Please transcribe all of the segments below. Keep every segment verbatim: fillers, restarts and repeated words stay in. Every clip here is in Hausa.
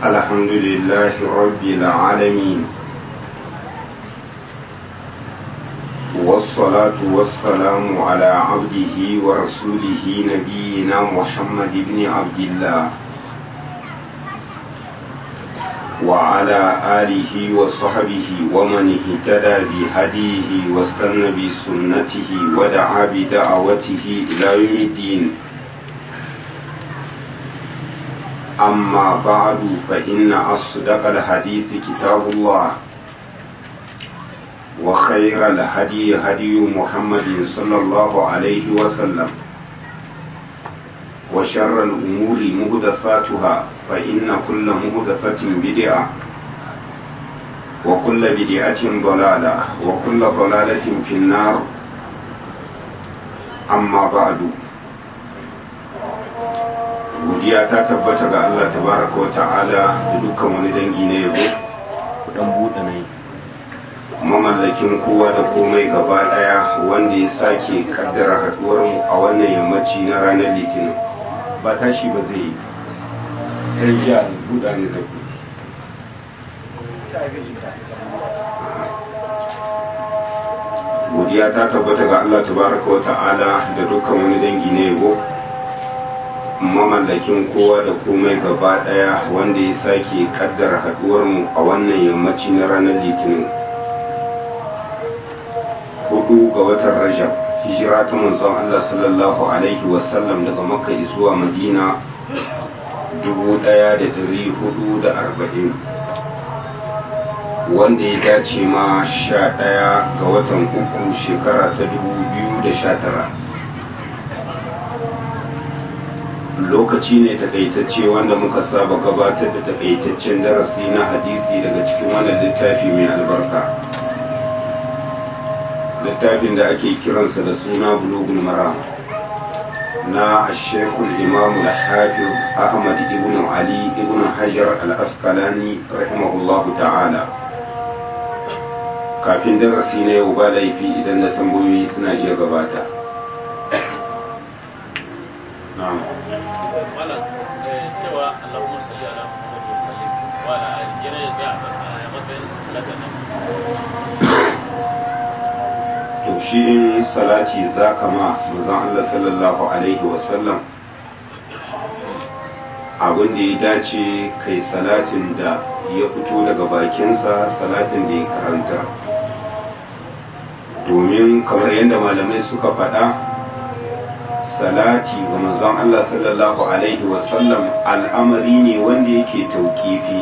الحمد لله رب العالمين والصلاة والسلام على عبده ورسوله نبينا محمد بن عبد الله وعلى آله وصحبه ومن اهتدى بهديه واستنى بسنته ودعا بدعوته إلى يوم الدين. أما بعد فإن أصدق الحديث كتاب الله وخير الهدي هدي محمد صلى الله عليه وسلم وشر الأمور محدثاتها فإن كل محدثة بدعة وكل بدعة ضلالة وكل ضلالة في النار. أما بعد godiya ta tabbata ga Allah tabaraka wa ta'ala da dukkan wani dangi na yabo dan buɗe ne mamallakin kowa da komai gaba daya wanda ya sake kaddara haduwar mu a wannan yammaci na ranar litinin ba tashi ba zai yi tarjiya buɗa ne zai godiya ta tabbata ga Allah tabaraka wa ta'ala da dukkan wani dangi na yabo mamallakin kowa da komai gaba daya wanda ya sake kaddara haduwar mu a wannan yammaci na ranar litinin hudu ga watan rajab hijira ta manzon Allah sallallahu alaihi wasallam daga makka zuwa madina dubu daya da dari hudu da arba'in wanda ya dace ma sha daya ga watan uku shekara ta dubu biyu da sha tara. Lokaci ne takaitacce wanda muka saba gabatar da takaitaccen darasi na hadisi daga cikin wannan littafi mai albarka, littafin da ake kiransa da suna bulugul maram na ashekul imamu al-hafiz ahmad ibn ali ibn hajar al-asqalani rahimahullahu ta'ala. Kafin darasi na yau ba laifi idan da tambayoyi suna iya gabata. na'am wala cewa Allahumma salli ala Muhammad wa sallim wa ala alihi yana ya sai a matsayin salatan nan to shi in salati zaka ma manzon Allah sallallahu alaihi wa sallam abin da ya dace kai salatin da ya fito daga bakinsa, salatin da ya karanta, domin kamar yadda malamai suka faɗa salati ga manzon Allah sallallahu alaihi wasallam al'amari ne wanda yake tauƙifi,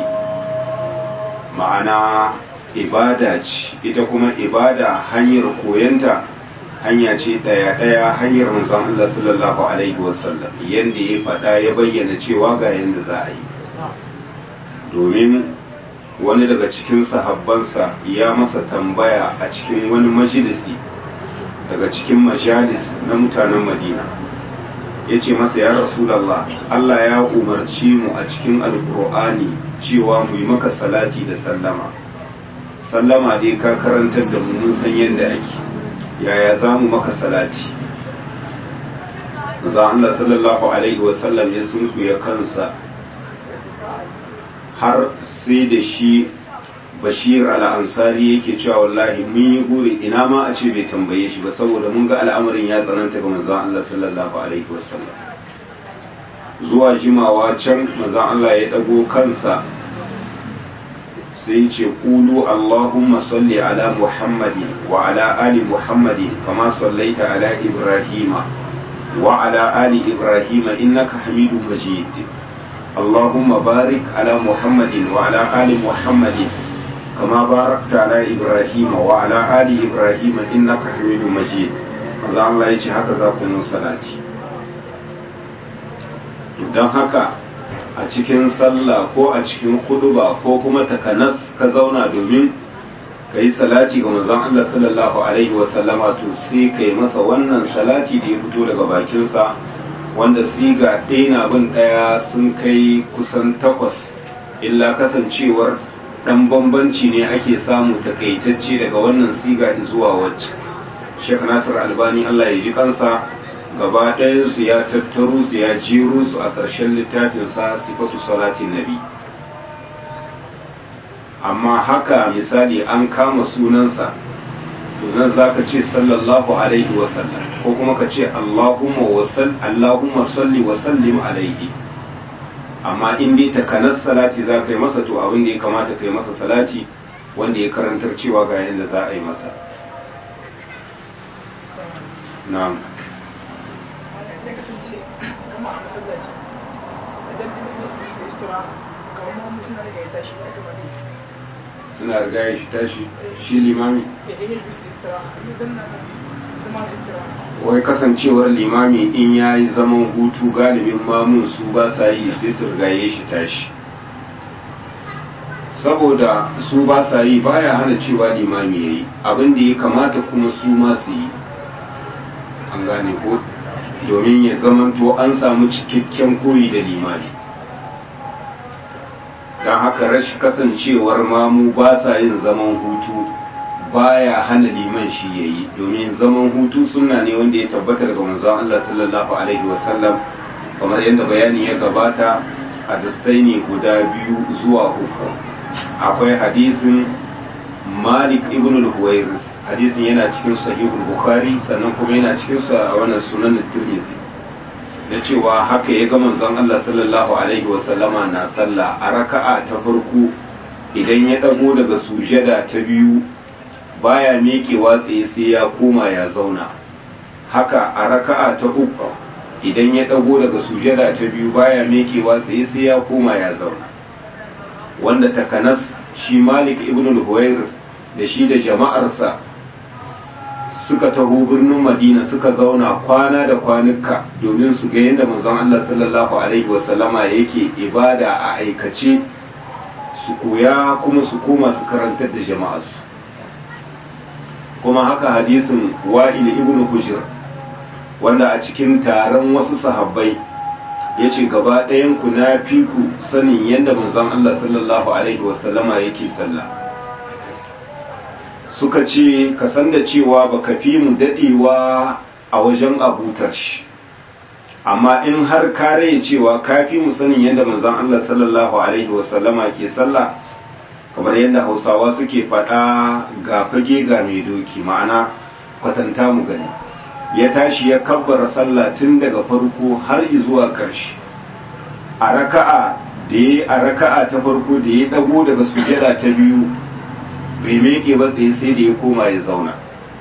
ma'ana ibada ce, ita kuma ibada hanyar koyanta hanya ce ɗaya-ɗaya hanyar manzon Allah sallallahu alaihi wasallam yadda ya faɗa ya bayyana cewa ga yadda za a yi. Domin wani daga cikin sahabbansa ya masa tambaya a cikin wani majalisi daga cikin majalis na mutanen Madina, ya ce masa ya Rasulallah, Allah ya umarci mu a cikin alkur'ani cewa mu yi maka salati da sallama. Sallama dai ka karantar da mu mun san yadda ake, yaya za mu maka salati? Za Allah sallallahu alaihi wasallam ya sunkuya kansa har sai da shi Bashir al-Ansari yake cewa wallahi mun yi guri ina ma a ce bai tambaye shi ba, saboda mun ga al'amarin ya tsananta ga manzon Allah sallallahu alaihi wasallam. Zuwa jimawa can manzon Allah ya dago kansa sai ce qulu Allahumma salli ala Muhammadin wa ala ali Muhammadin kama sallaita ala Ibrahima wa ala ali Ibrahima innaka Hamidum Majid. Allahumma barik ala Muhammadin wa ala ali Muhammadin كما باركت على إبراهيم وعلى آل إبراهيم إنك حميد مجيد. maza Allah ya ce haka za ku mun salati. Don haka a cikin sallah ko a cikin kuduba ko kuma takanas ka zauna domin ka yi salati ga manzon Allah sallallahu alaihi wasallama, to sai ka yi masa wannan salati da ya fito daga bakinsa, wanda siga ɗaya na bin ɗaya sun kai kusan takwas, illa kasancewar dan bambanci ne ake samu takaitacce daga wannan siga zuwa wacce. Sheikh Nasir Albani Allah ya ji kansa gaba ɗayan su ya tattaro su ya jero su a ƙarshen littafin sa sifatu salatin nabi. amma haka misali an kama sunansa to nan za ka ce sallallahu alaihi wasallam ko kuma ka ce Allahumma wasal Allahumma salli wa sallim alaihi. Amma in dai takanas salati za ka yi masa to abin da ya kamata ka yi masa salati wanda ya karantar cewa ga yadda za a yi masa. na'am suna riga ya shi tashi shi limami wai kasancewar limami in ya yi zaman hutu galibin mamun su ba sa yi sai su riga ya shi tashi saboda su ba sa yi baya hana cewa limami ya yi abin da ya kamata kuma su ma su yi an gane ko domin ya zamanto an samu cikakken koyi da limami don haka rashin kasancewar mamu ba sa yin zaman hutu baya hana liman shi ya yi domin zaman hutu sunna ne wanda ya tabbata daga manzon Allah sallallahu alaihi wasallam kamar yadda bayani ya gabata a ne guda biyu zuwa uku akwai hadisin Malik ibn al-Huwairis hadisin yana cikin sahihul Bukhari sannan kuma yana cikin sa wannan sunan Tirmidhi da cewa haka ya ga manzon Allah sallallahu alaihi wasallama na sallah a raka'a ta farko idan ya dago daga sujada ta biyu baya miƙewa tsaye sai ya koma ya zauna haka a raka'a ta uku idan ya dago daga sujada ta biyu baya miƙewa tsaye sai ya koma ya zauna wanda takanas shi Malik ibn al-Huwairis da shi da jama'arsa suka taho birnin Madina suka zauna kwana da kwanuka domin su ga yadda manzon Allah sallallahu alaihi wasallama yake ibada a aikace su koya kuma su koma su karantar da jama'arsu kuma haka hadisin Wa'il ibn Hujr wanda a cikin taron wasu sahabbai ya ce gaba ɗayan ku na fi ku sanin yadda manzon Allah sallallahu alaihi wasallama yake sallah suka ce ka san da cewa baka fi mu dadewa a wajen abutar shi amma in har ka raye cewa ka fi mu sanin yadda manzon Allah sallallahu alaihi wasallama ke sallah kamar yadda Hausawa suke faɗa ga fage ga mai doki ma'ana kwatanta mu gani ya tashi ya kabbara sallah tun daga farko har zuwa ƙarshe a raka'a da ya a raka'a ta farko da ya dago daga sujada ta biyu bai meke ba tsaye sai da ya koma ya zauna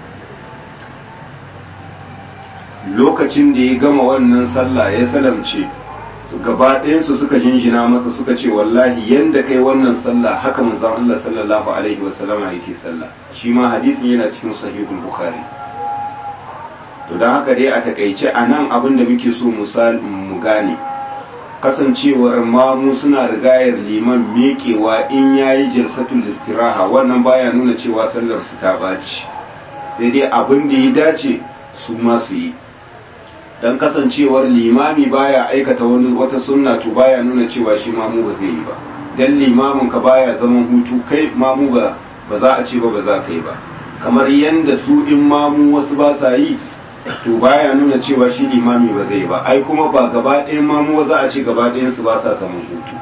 lokacin da ya gama wannan sallah ya salamce su gaba ɗayansu suka jinjina masa suka ce wallahi yanda kai wannan sallah haka manzon Allah sallallahu alaihi wasallama yake sallah shi ma hadisin yana cikin sahihul bukhari to don haka dai a takaice a nan abin da muke so mu gane kasancewar mamu suna rigayar liman mekewa in yayi jalsatul istiraha wannan baya nuna cewa sallar su ta baci sai dai abin da ya dace su ma su yi dan kasancewar limami baya aikata wani wata sunna to baya nuna cewa shi mamu ba zai yi ba dan limamin ka baya zaman hutu kai mamu ba ba za a ce ba ba za ka yi ba kamar yanda su in mamu wasu ba sa yi to baya nuna cewa shi limami ba zai ba ai kuma ba gaba ɗayan mamu za a ce gaba ɗayan su ba sa samun hutu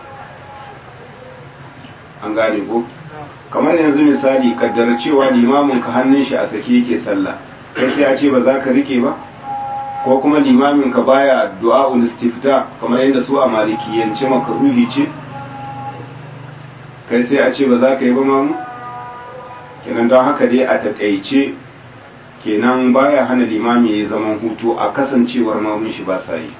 an gane ko kamar yanzu misali kaddara cewa limamin ka hannun shi a sake yake sallah kai sai a ce ba za ka rike ba ko kuma limamin ka baya du'a'ul istifta kamar yadda su a malikiyance makruhi ce kai sai a ce ba za ka yi ba mamu kenan don haka dai a takaice kenan baya hana limami ya zaman hutu a kasancewar mamun shi ba sa yi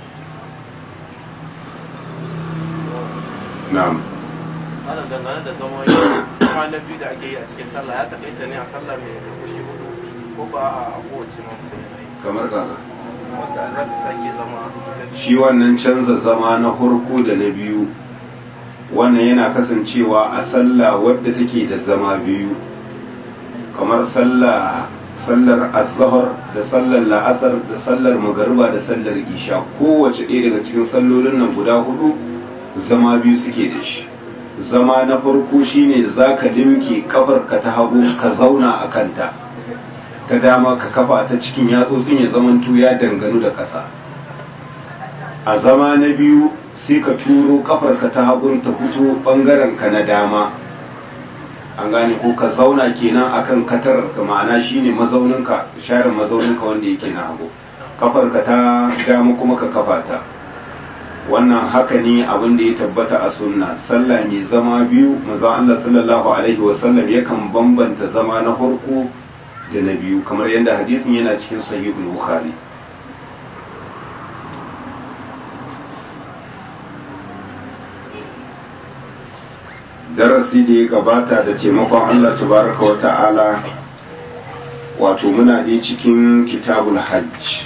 na'am ana dangane da zaman kwana biyu da ake yi a cikin sallah ya taƙaita ne a sallah mai rukushi hudu ko ba a kowace mafuta ne kamar kaga wanda za ta sake zama shi wannan canza zama na farko da na biyu wannan yana kasancewa a sallah wadda take da zama biyu kamar sallah sallar azhar da sallar la'asar da sallar magariba da sallar isha kowace ɗaya daga cikin sallolin nan guda hudu zama biyu suke da shi zama na farko shine zaka limke kafar ka ta hagu ka zauna a kanta ta dama ka kafa ta cikin yatsotsin ya zamanto ya danganu da ƙasa a zama na biyu sai ka turo kafar ka ta hagun ta fito bangaren ka na dama an gane ko ka zauna kenan akan katar ka ma'ana shine mazauninka share mazauninka wanda yake na hagu kafarka ta dama kuma ka kafa ta wannan haka ne abin da ya tabbata a sunna sallah mai zama biyu manzo Allah sallallahu alaihi wasallam yakan bambanta zama na farko da na biyu kamar yadda hadisin yana cikin sahihul bukhari darasi da ya gabata da taimakon Allah tabaraka wa ta'ala wato muna dai cikin kitabul hajj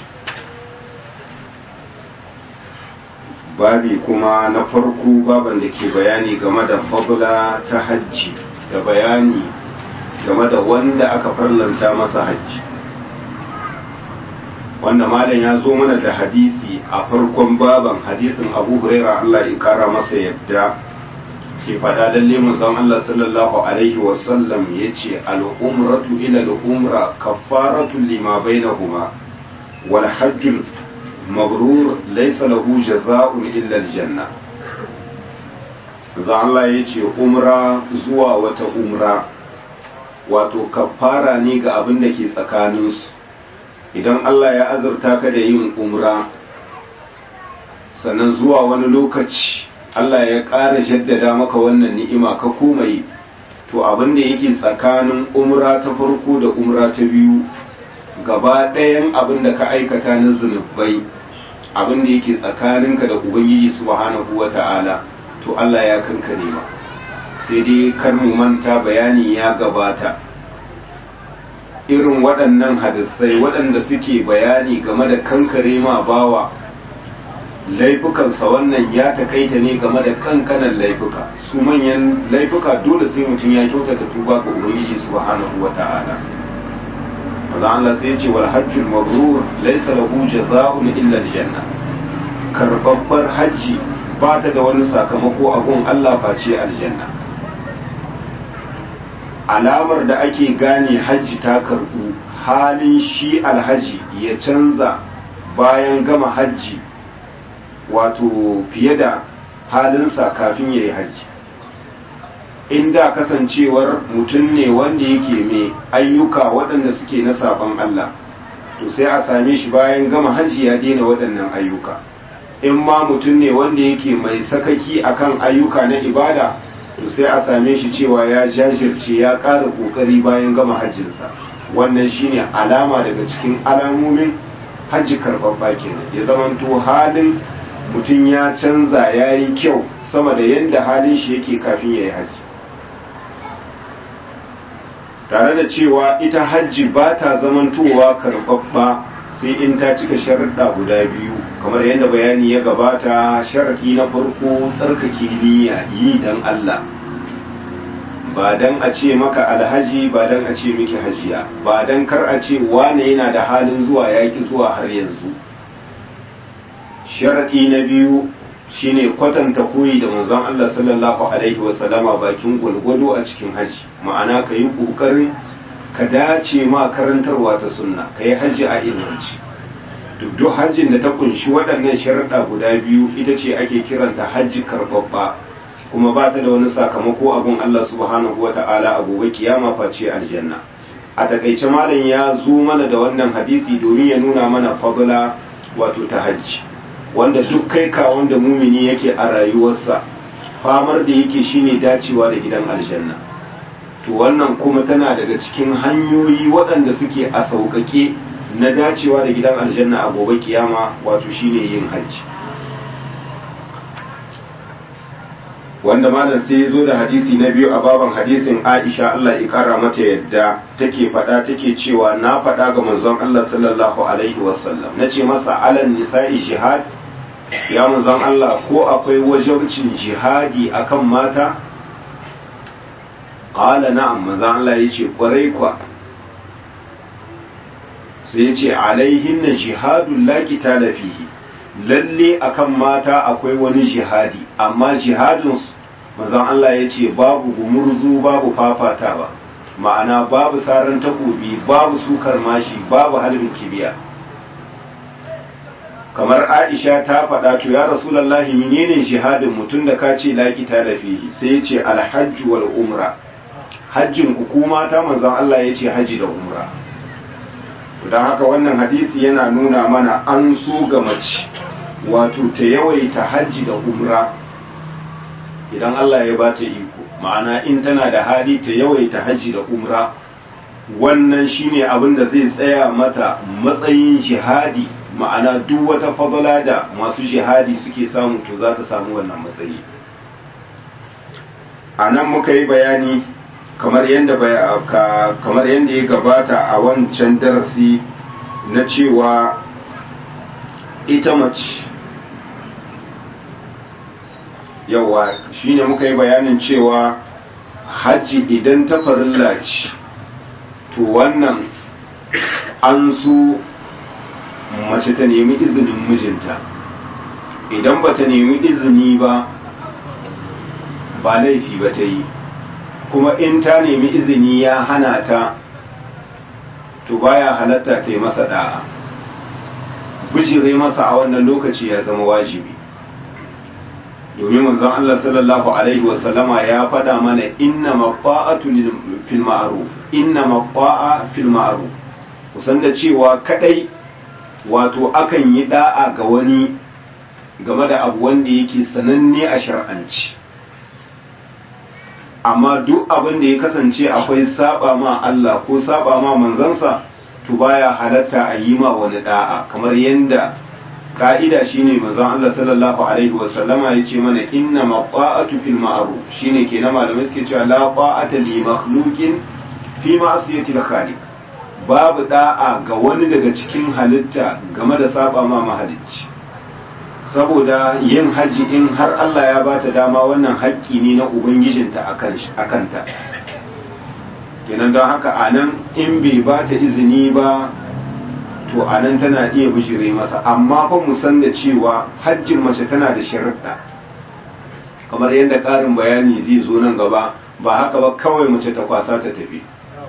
babi kuma na farko baban da ke bayani game da fadla ta hajji da bayani game da wanda aka farlanta masa hajji wanda malam ya zo mana da hadisi a farkon baban hadisin Abu Hurairah Allah ya kara masa yadda ke fada lalle manzon Allah sallallahu alaihi wasallam yace al-umratu ila al-umra kaffaratu lima bainahuma wal hajjul mabrur laysa lahu jazaa'un illa al-janna manzon Allah yace umra zuwa wata umra wato kaffara ne ga abin da ke tsakaninsu idan Allah ya azurta ka da yin umra sannan zuwa wani lokaci Allah ya ƙara jaddada maka wannan ni'ima ka koma yi to abin da yake tsakanin umra ta farko da umra ta biyu gaba ɗayan abin da ka aikata na zunubai abin da yake tsakaninka da ubangiji subhanahu wata'ala to Allah ya kankare ma sai dai kar mu manta bayani ya gabata irin waɗannan hadisai waɗanda suke bayani game da kankare ma bawa laifukansa wannan ya takaita ne game da kankanan laifuka su manyan laifuka dole sai mutum ya kyautata tuba ga ubangiji subhanahu wata'ala maza Allah sai ya ce wal hajjul mabrur laysa lahu jazaa'un illa aljanna karbabbar hajji ba ta da wani sakamako a gun Allah face aljanna alamar da ake gane hajji ta karbu halin shi alhaji ya canza bayan gama hajji wato fiye da halinsa kafin ya yi hajji inda kasancewar mutum ne wanda yake mai ayyuka waɗanda suke na sabon Allah to sai a same shi bayan gama hajji ya daina waɗannan ayyuka in ma mutum ne wanda yake mai sakaki akan ayyuka na ibada to sai a same shi cewa ya jajirce ya ƙara ƙoƙari bayan gama hajjinsa wannan shine alama daga cikin alamomin hajji karɓaɓɓa kenan ya zamanto halin mutum ya canza ya yi kyau sama da yadda halin shi yake kafin ya yi hajji tare da cewa ita hajji ba ta zamantowa karɓaɓɓa sai in ta cika sharaɗa guda biyu kamar yadda bayani ya gabata sharaɗi na farko tsarkake niyya yi don Allah ba don a ce maka alhaji ba don a ce miki hajiya ba don kar a ce wane yana da halin zuwa yaƙi zuwa har yanzu sharaɗi na biyu shine kwatanta koyi da manzon Allah sallallahu alaihi wasallama bakin gwalgwado a cikin haji ma'ana ka yi ƙoƙarin ka dace ma karantarwa ta sunna ka yi haji a ilmanci duk duk hajjin da ta kunshi waɗannan sharaɗa guda biyu ita ce ake kiranta hajji karɓaɓɓa kuma ba ta da wani sakamako abun Allah subhanahu wa ta'ala a gobe kiyama face aljanna a takaice malam ya zo mana da wannan hadisi domin ya nuna mana fadla wato ta hajji wanda duk kai ka wanda mumini yake a rayuwarsa famar da yake shine dacewa da gidan aljanna to wannan kuma tana daga cikin hanyoyi waɗanda suke a sauƙaƙe na dacewa da gidan aljanna a gobe kiyama wato shine yin hajji wanda malam sai ya zo da hadisi na biyu a baban hadisin Aisha Allah ya kara mata yadda take faɗa take cewa na faɗa ga manzon Allah sallallahu alaihi wasallam nace masa alan nisa'i jihad ya manzon Allah ko akwai wajibcin jihadi akan mata qala na'am manzon Allah yace kwarai kwa sai yace alaihinna jihadul la qitala fihi lalle akan mata akwai wani jihadi amma jihadin manzon Allah ya ce babu gumurzu babu fafatawa ma'ana babu saran takobi babu sukar mashi babu halin kibiya kamar Aisha ta faɗa to ya Rasulullahi menene jihadin mutum da ka ce la qitala fihi sai ya ce alhajj wal umra hajjin hukuma ta manzon Allah ya ce haji da umra. Don haka wannan hadisi yana nuna mana an so ga mace wato ta yawaita hajji da umra idan Allah ya ba ta iko, ma'ana in tana da hali ta yawaita hajji da umra. Wannan shine abin da zai tsaya mata matsayin jihadi, ma'ana duk wata fadala da masu jihadi suke samu to za ta samu wannan matsayi. A nan muka yi bayani kamar yadda kamar yadda ya gabata a wancan darasi na cewa ita mace yawa shine muka yi bayanin cewa hajji idan ta farilla ce to wannan an so mace ta nemi izinin mijinta, idan ba ta nemi izini ba ba laifi ba ta yi, kuma in ta nemi izini ya hana ta to baya halatta ta yi masa da'a, bijire masa a wannan lokaci ya zama wajibi. Domin manzon Allah sallallahu alaihi wasallama ya faɗa mana inna maqa'atu fil ma'ruf inna maqa'a fil ma'ruf, kusan da cewa kadai wato akan yi da'a ga wani game da abu wanda yake sananne a shar'anci, amma duk abin da ya kasance akwai saba ma Allah ko saba ma manzansa to baya halatta a yi ma wani da'a, kamar yadda ka'ida shine manzon Allah sallallahu alaihi wasallama yace mana inna maqa'atu fil ma'ruf, shine kenan malamai suke cewa la ta'ata li makhluqin fi ma'siyati al-khaliq, babu da'a ga wani daga cikin halitta game da saba ma mahalicci. Saboda yin haji in har Allah ya bata dama wannan haƙƙi ne na ubangijinta akan ta, kenan don haka anan in bai bata izini ba to anan tana iya bijire masa, amma fa mu san da cewa hajjin mace tana da sharuɗa kamar yadda ƙarin bayani zai zo nan gaba, ba haka ba kawai mace ta kwasa ta tafi.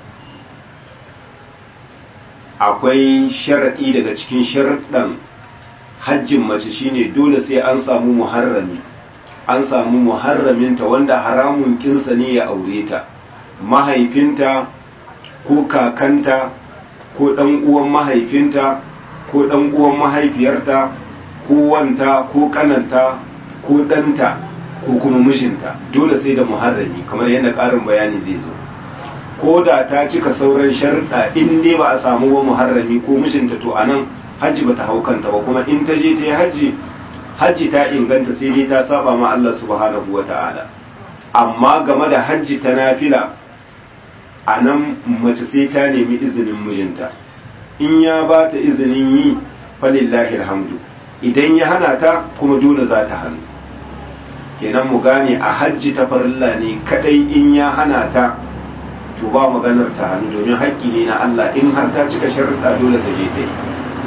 Akwai sharaɗi daga cikin sharuɗan hajjin mace shine dole sai an samu muharrami, an samu muharraminta wanda haramun kinsa ne ya aure ta, mahaifinta ko kakanta ko ɗan uwan mahaifinta ko ɗan uwan mahaifiyarta ko wanta ko kananta ko ɗanta ko kuma mijinta, dole sai da muharrami kamar yadda ƙarin bayani zai zo. Ko da ta cika sauran sharuɗa in dai ba a samu wa muharrami ko mijinta to anan hajji bata hau kanta ba, kuma in ta je ta yi hajji hajji ta inganta sai dai ta saba ma Allah subhanahu wata'ala. Amma game da hajji ta nafila a nan mace sai ta nemi izinin mijinta, in ya ba ta izinin yi falillahi alhamdu, idan ya hana ta kuma dole za ta hannu. Kenan mu gane a hajji ta farilla ne kadai in ya hana ta to ba maganar ta hannu, domin haƙƙi ne na Allah, in har ta cika sharuɗa dole ta je ta yi.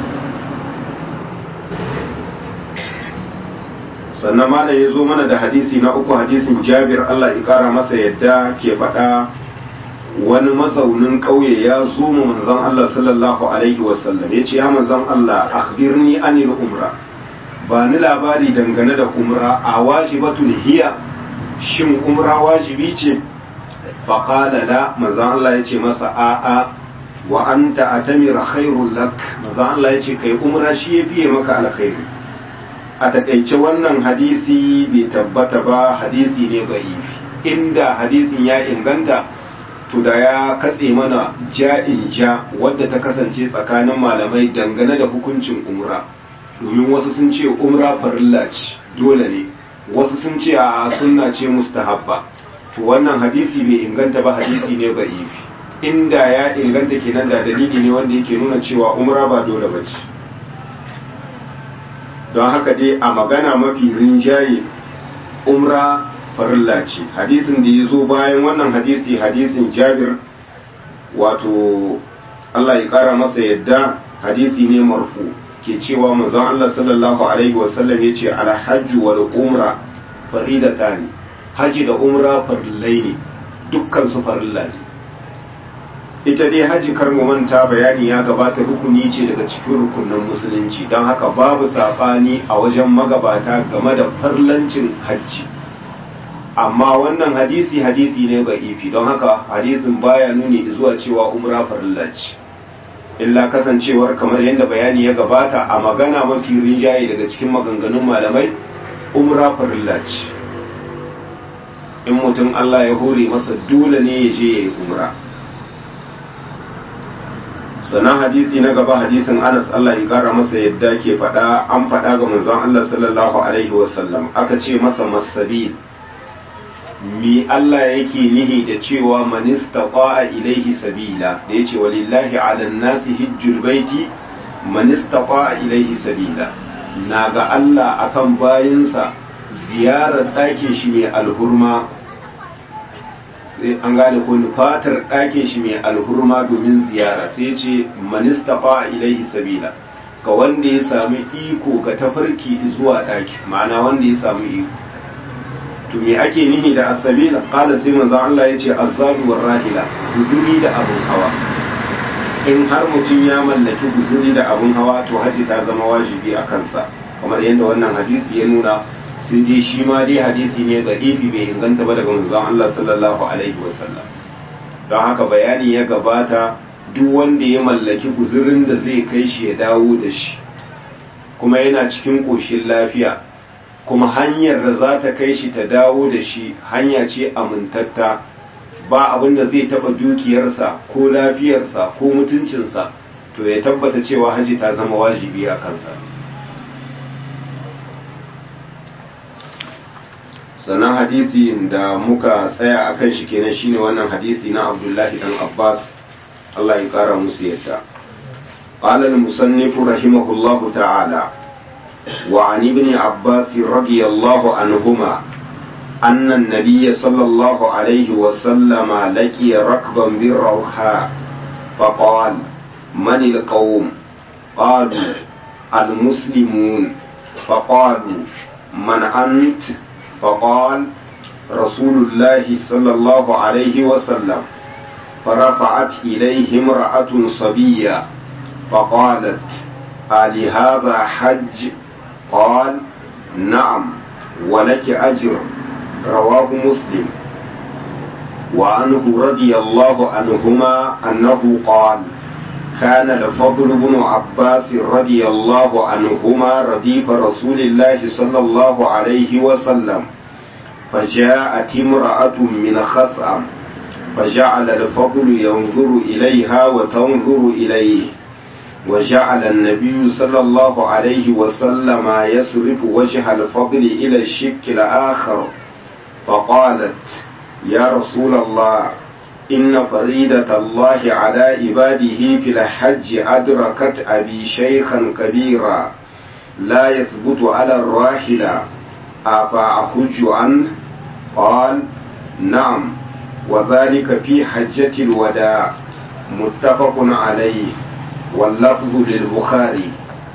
Sannan malam ya zo mana da hadisi na uku, hadisin Jabir Allah ya kara masa yadda ke faɗa wani mazaunin ƙauye ya zo mu manzon Allah sallallahu alaihi wasallam ya ce ya manzon Allah akhbirni anil umra, ba ni labari dangane da umra, a wajibatun hiya, shin umra wajibi ce? Faƙala la, manzon Allah ya ce masa a'a, wa anta atamira khairul lak, manzon Allah ya ce kai umra shi ya fiye maka alkhairi. A takaice wannan hadisi bai tabbata ba, hadisi ne da'ifi. Inda hadisin ya inganta to da ya katse mana ja'in ja wadda ta kasance tsakanin malamai dangane da hukuncin umra, domin wasu sun ce umra farilla ce dole ne, wasu sun ce a sunna ce mustahabba. To wannan hadisi bai inganta ba, hadisi ne da'ifi. Inda ya inganta kenan da dalili ne wanda yake nuna cewa umra ba dole ba ce. Don haka dai a magana mafi rinjaye umra farilla ce. Hadisin da ya zo bayan wannan hadisi, hadisin Jabir, wato Allah ya kara masa yadda, hadisi ne marfu, ke cewa manzon Allah sallallahu alaihi wasallam ya ce alhajju wal umra faridatani, haji da umra farillai ne, dukkan su farilla ne. Ita dai haji kar mu manta bayani ya gabata rukuni ce daga cikin rukunin musulunci, don haka babu safani a wajen magabata game da farlancin hajji. amma wannan hadisi hadisi ne da'ifi don haka hadisin baya nuni zuwa cewa umra farilla ce illa kasancewar kamar yadda bayani ya gabata a magana mafi rinjaye daga cikin maganganun malamai umra farilla ce in mutum Allah ya hore masa dole ne ya je ya yi umra. sannan hadisi na gaba hadisin Anas Allah ya kara masa yadda ke faɗa an faɗa ga manzon Allah sallallahu alaihi wasallam aka ce masa masabil mi Allah yake nihi da cewa man istata'a ilaihi sabila da yace walillahi 'alan nasi hijjul baiti man istata'a ilaihi sabila naga Allah akan bayinsa ziyarar ɗakin shi mai alhurma sai an gane ko fatar ɗakin shi mai alhurma domin ziyara sai ce man istata'a ilaihi sabila ga wanda ya sami iko ga tafarki zuwa ɗaki ma'ana wanda ya sami iko to me ake nihi da asabila qala sai manzo Allah yace azabu war rahila guzuri da abun hawa in har mutum ya mallaki guzuri da abun hawa to haji ta zama wajibi a kansa kamar yadda wannan hadisi ya nuna sai dai shi ma dai hadisi ne da ifi bai inganta ba daga manzo Allah sallallahu alaihi wasallam don haka bayani ya gabata duk wanda ya mallaki guzurin da zai kai shi ya dawo da shi kuma yana cikin koshin lafiya kuma hanyar da za ta kai shi ta dawo da shi hanya ce amintatta ba abin da zai taba dukiyarsa ko lafiyarsa ko mutuncinsa to ya tabbata cewa haji ta zama wajibi a kansa. sannan hadisi da muka tsaya akan shi kenan shine wannan hadisi na Abdullahi dan Abbas Allah ya kara musu yadda qala al-musannif rahimahullahu ta'ala وعن ابن عباس رضي الله عنهما أن النبي صلى الله عليه وسلم لقي ركبا بالروحاء فقال من القوم قالوا المسلمون فقالوا من أنت فقال رسول الله صلى الله عليه وسلم فرفعت إليه امرأة صبية فقالت ألهذا حج قال نعم ولك أجر رواه مسلم. وعنه رضي الله عنهما أنه قال كان الفضل بن عباس رضي الله عنهما رديف رسول الله صلى الله عليه وسلم فجاءت امرأة من خثعم فجعل الفضل ينظر إليها وتنظر إليه وجعل النبي صلى الله عليه وسلم يصرف وجه الفضل إلى الشك الآخر فقالت يا رسول الله إن فريدة الله على عباده في الحج أدركت أبي شيخا كبيرا لا يثبت على الراحلة أفأحج عنه قال نعم وذلك في حجة الوداع متفق عليه واللفظ للبخاري.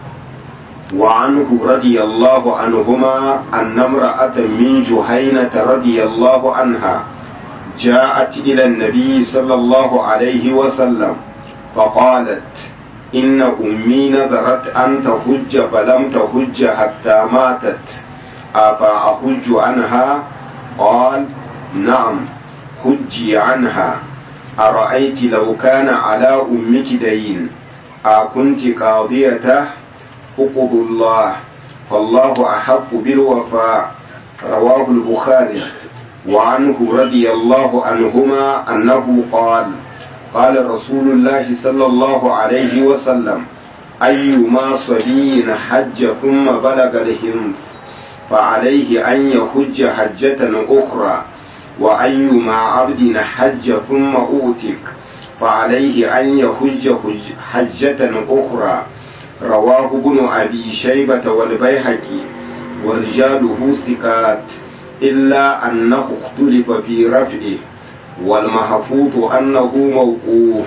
وعنه رضي الله عنهما أن امرأة من جهينة رضي الله عنها جاءت إلى النبي صلى الله عليه وسلم فقالت إن أمي نذرت أن تحج فلم تحج حتى ماتت أفأحج عنها قال نعم حجي عنها أرأيت لو كان على أمك دين أكنت قاضيته أقض الله فالله أحق بالوفاء رواه البخاري. وعنه رضي الله عنهما أنه قال قال رسول الله صلى الله عليه وسلم أيما صبي حج ثم بلغ الهنف فعليه أن يحج حجة أخرى وأيما عبد حج ثم أوتك فعليه أن يحج حجة أخرى رواه ابن أبي شيبة والبيهقي ورجاله ثقات إلا أنه اختلف في رفعه والمحفوظ أنه موقوف.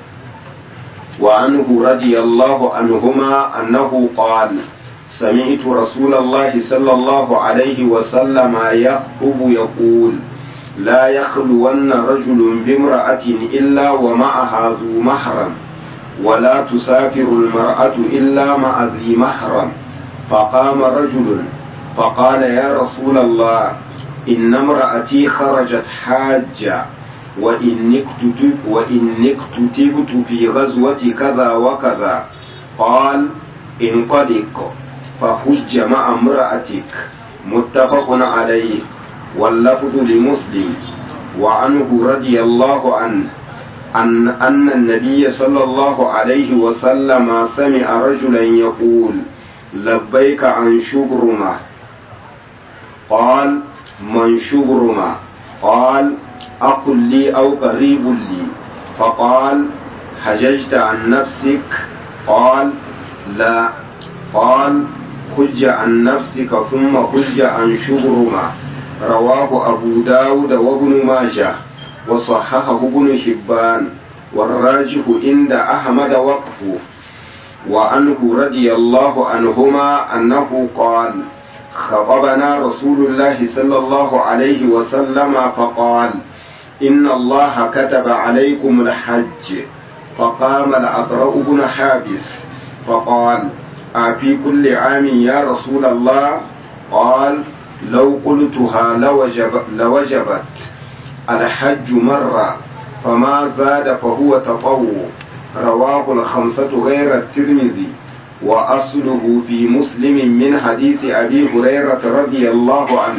وعنه رضي الله عنهما أنه قال سمعت رسول الله صلى الله عليه وسلم يخطب يقول لا يخلون رجل بامرأة إلا ومعها ذو محرم ولا تسافر المرأة إلا مع ذي محرم. فقام رجل فقال يا رسول الله إن امرأتي خرجت حاجة وإني اكتتب وإني اكتتبت في غزوة كذا وكذا. قال انطلق فحج مع امرأتك. متفق عليه واللفظ لمسلم. وعنه رضي الله عنه أن أن النبي صلى الله عليه وسلم سمع رجلا يقول لبيك عن شبرمة. قال من شبرمة؟ قال أخ لي أو قريب لي. فقال حججت عن نفسك؟ قال لا. قال حج عن نفسك ثم حج عن شبرمة. رواه أبو داود وابن ماجه وصححه ابن حبان والراجح عند أحمد وقفه. وعنه رضي الله عنهما أنه قال خطبنا رسول الله صلى الله عليه وسلم فقال إن الله كتب عليكم الحج. فقام الأقرأ بن حابس فقال أفي كل عام يا رسول الله؟ قال لو قلتها لوجب لوجبت. الحج مرة فما زاد فهو تطوع. رواه الخمسة غير الترمذي وأصله في مسلم من حديث أبي هريرة رضي الله عنه.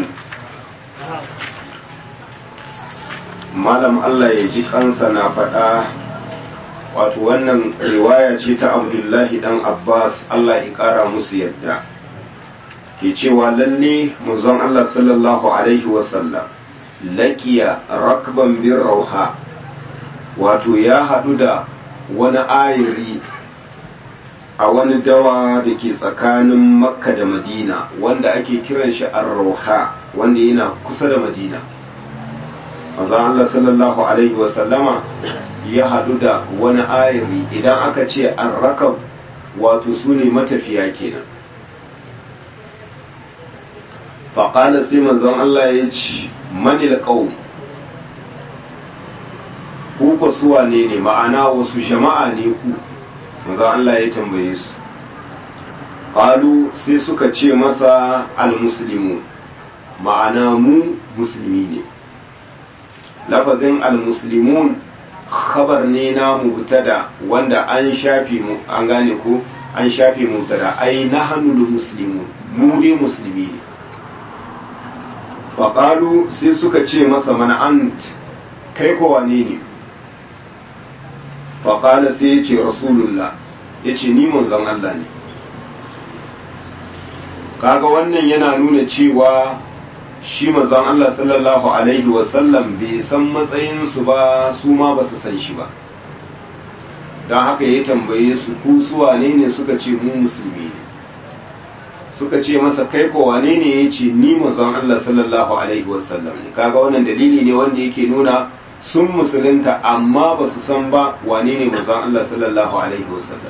malam Allah ya ji kansa na faɗa wato wannan riwaya ce ta Abdullahi dan Abbas Allah ya ƙara musu yadda ke cewa lalle manzon Allah sallallahu alaihi wasallam laqiya rakban bir rauha wato ya haɗu da wani ayiri a wani dawa da ke tsakanin Makka da Madina wanda ake kiran shi ar-rauha wanda yana kusa da Madina. Manzon Allah sallallahu alaihi wasallama ya haɗu da wani ayiri idan aka ce ar-rakab wato su ne matafiya kenan. faƙala sai manzon Allah ya ce manil qaum ku ko su wane ne ma'ana wasu jama'a ne ku manzon Allah ya tambaye su qalu sai suka ce masa al-muslimun ma'ana mu musulmi ne. lafazin al-muslimun khabar ne na mubtada wanda an shafi mu an gane ko an shafi mubtada ai nahnu muslimun mu dai musulmi ne. faƙalu sai suka ce masa mana ant kai ko wane ne? faƙala sai ya ce rasulullah ya ce ni manzon Allah ne. kaga wannan yana nuna cewa shi manzon Allah sallallahu alaihi wasallam bai san matsayinsu ba su ma ba su san shi ba don haka ya tambaye su ku su wane ne suka ce mu musulmi ne. suka ce masa kai ko wane ne ya ce ni manzon Allah sallallahu alaihi wasallam ne. kaga wannan dalili ne wanda yake nuna sun musulunta amma ba su san ba wane ne manzon Allah sallallahu alaihi wasallam.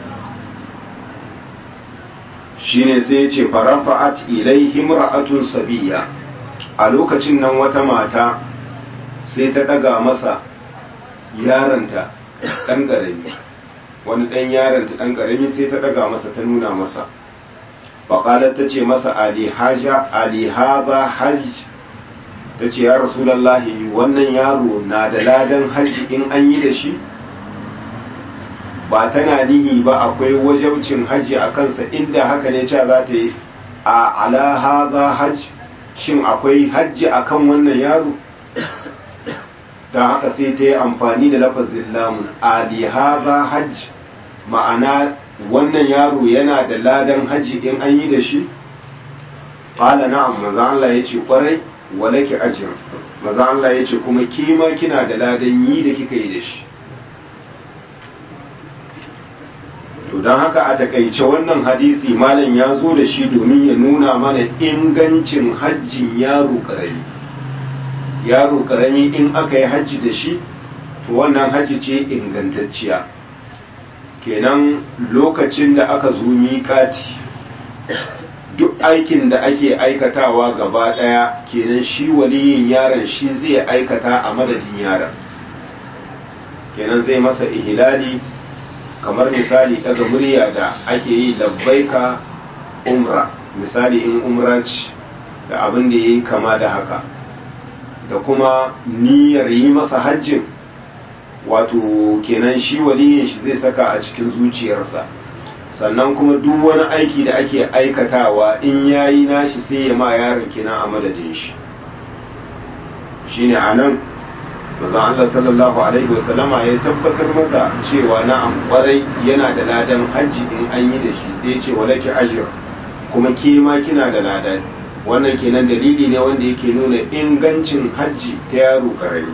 shine sai ya ce farafa'at ilaihim ra'atun sabiya a lokacin nan wata mata sai ta daga masa yaranta dan karami wani dan yaranta dan karami sai ta daga masa ta nuna masa faƙalar ta ce masa alihaza hajj ta ce ya rasulallahi wannan yaro na da ladan hajji in an yi da shi ba tana nihi ba akwai wajabcin hajji a kansa inda haka ne cewa za ta yi a alahaza hajj shin akwai hajji a kan wannan yaro don haka sai ta yi amfani da lafazin lamun alihaza hajj ma'ana wannan yaro yana da ladan haji in an yi da shi? ƙala na'am maza Allah ya ce ƙwarai walaki ajir maza Allah ya ce kuma kima kina da ladan yi da kika yi da shi. to don haka a takaice wannan hadisi malam ya zo da shi domin ya nuna mana ingancin hajjin yaro ƙarami yaro ƙarami in aka yi hajji da shi to wannan hajji ce ingantacciya. kenan lokacin da aka zo miƙati duk aikin da ake aikatawa gaba ɗaya kenan shi waliyin yaron shi zai aikata a madadin yaron kenan zai masa ihlali kamar misali daga murya da ake yi labbaika umra misali in umra ce da abin da ya yi kama da haka, da kuma niyyar yi masa hajjin, wato kenan shi waliyin shi zai saka a cikin zuciyarsa. Sannan kuma duk wani aiki da ake aikatawa in yayi nashi sai ya ma yaron kenan a madadin shi. Shine anan manzon Allah sallallahu alaihi wasallama ya tabbatar mata cewa na'am kwarai yana da ladan hajji in an yi da shi, sai ya ce walaki ajr, kuma ke ma kina da ladan. Wannan kenan dalili ne wanda yake nuna ingancin hajji ta yaro karami.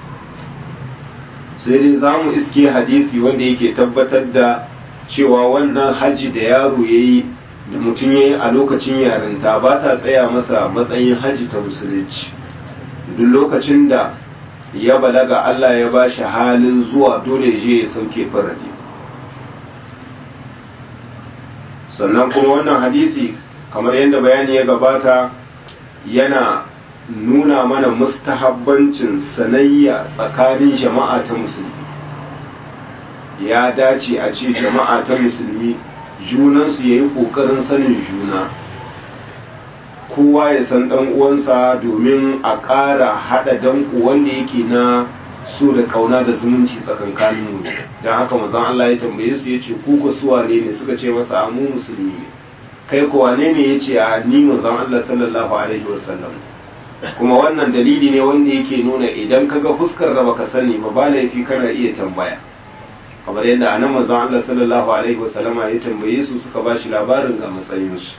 Sai dai zamu iske hadisi wanda yake tabbatar da cewa wannan hajji da yaro yayi da mutum yayi a lokacin yarinta ba ta tsaya masa matsayin hajji ta musulunci. Duk lokacin da ya balaga Allah ya ba shi halin zuwa dole je ya sauke faradi. Sannan kuma wannan hadisi kamar yadda bayani ya gabata yana nuna mana mustahabbancin sanayya tsakanin jama'a ta musulmi. Ya dace a ce jama'a ta musulmi junansu ya yi ƙoƙarin sanin juna, kowa ya san ɗan uwansa domin a ƙara haɗa danko wanda yake na so da ƙauna da zumunci tsakankanin mu. Don haka mazan Allah ya tambaye su ya ce ku ko su wane ne, suka ce masa mu musulmi ne. Kai ko wane ne? ya ce a ni mazan Allah sallallahu alaihi wasallam. Kuma wannan dalili ne wanda yake nuna idan kaga fuskar da baka sani ba ba laifi kana iya tambaya, kamar yadda anan mazan Allah sallallahu alaihi wasallama ya tambaye su suka ba shi labarin ga matsayinsu.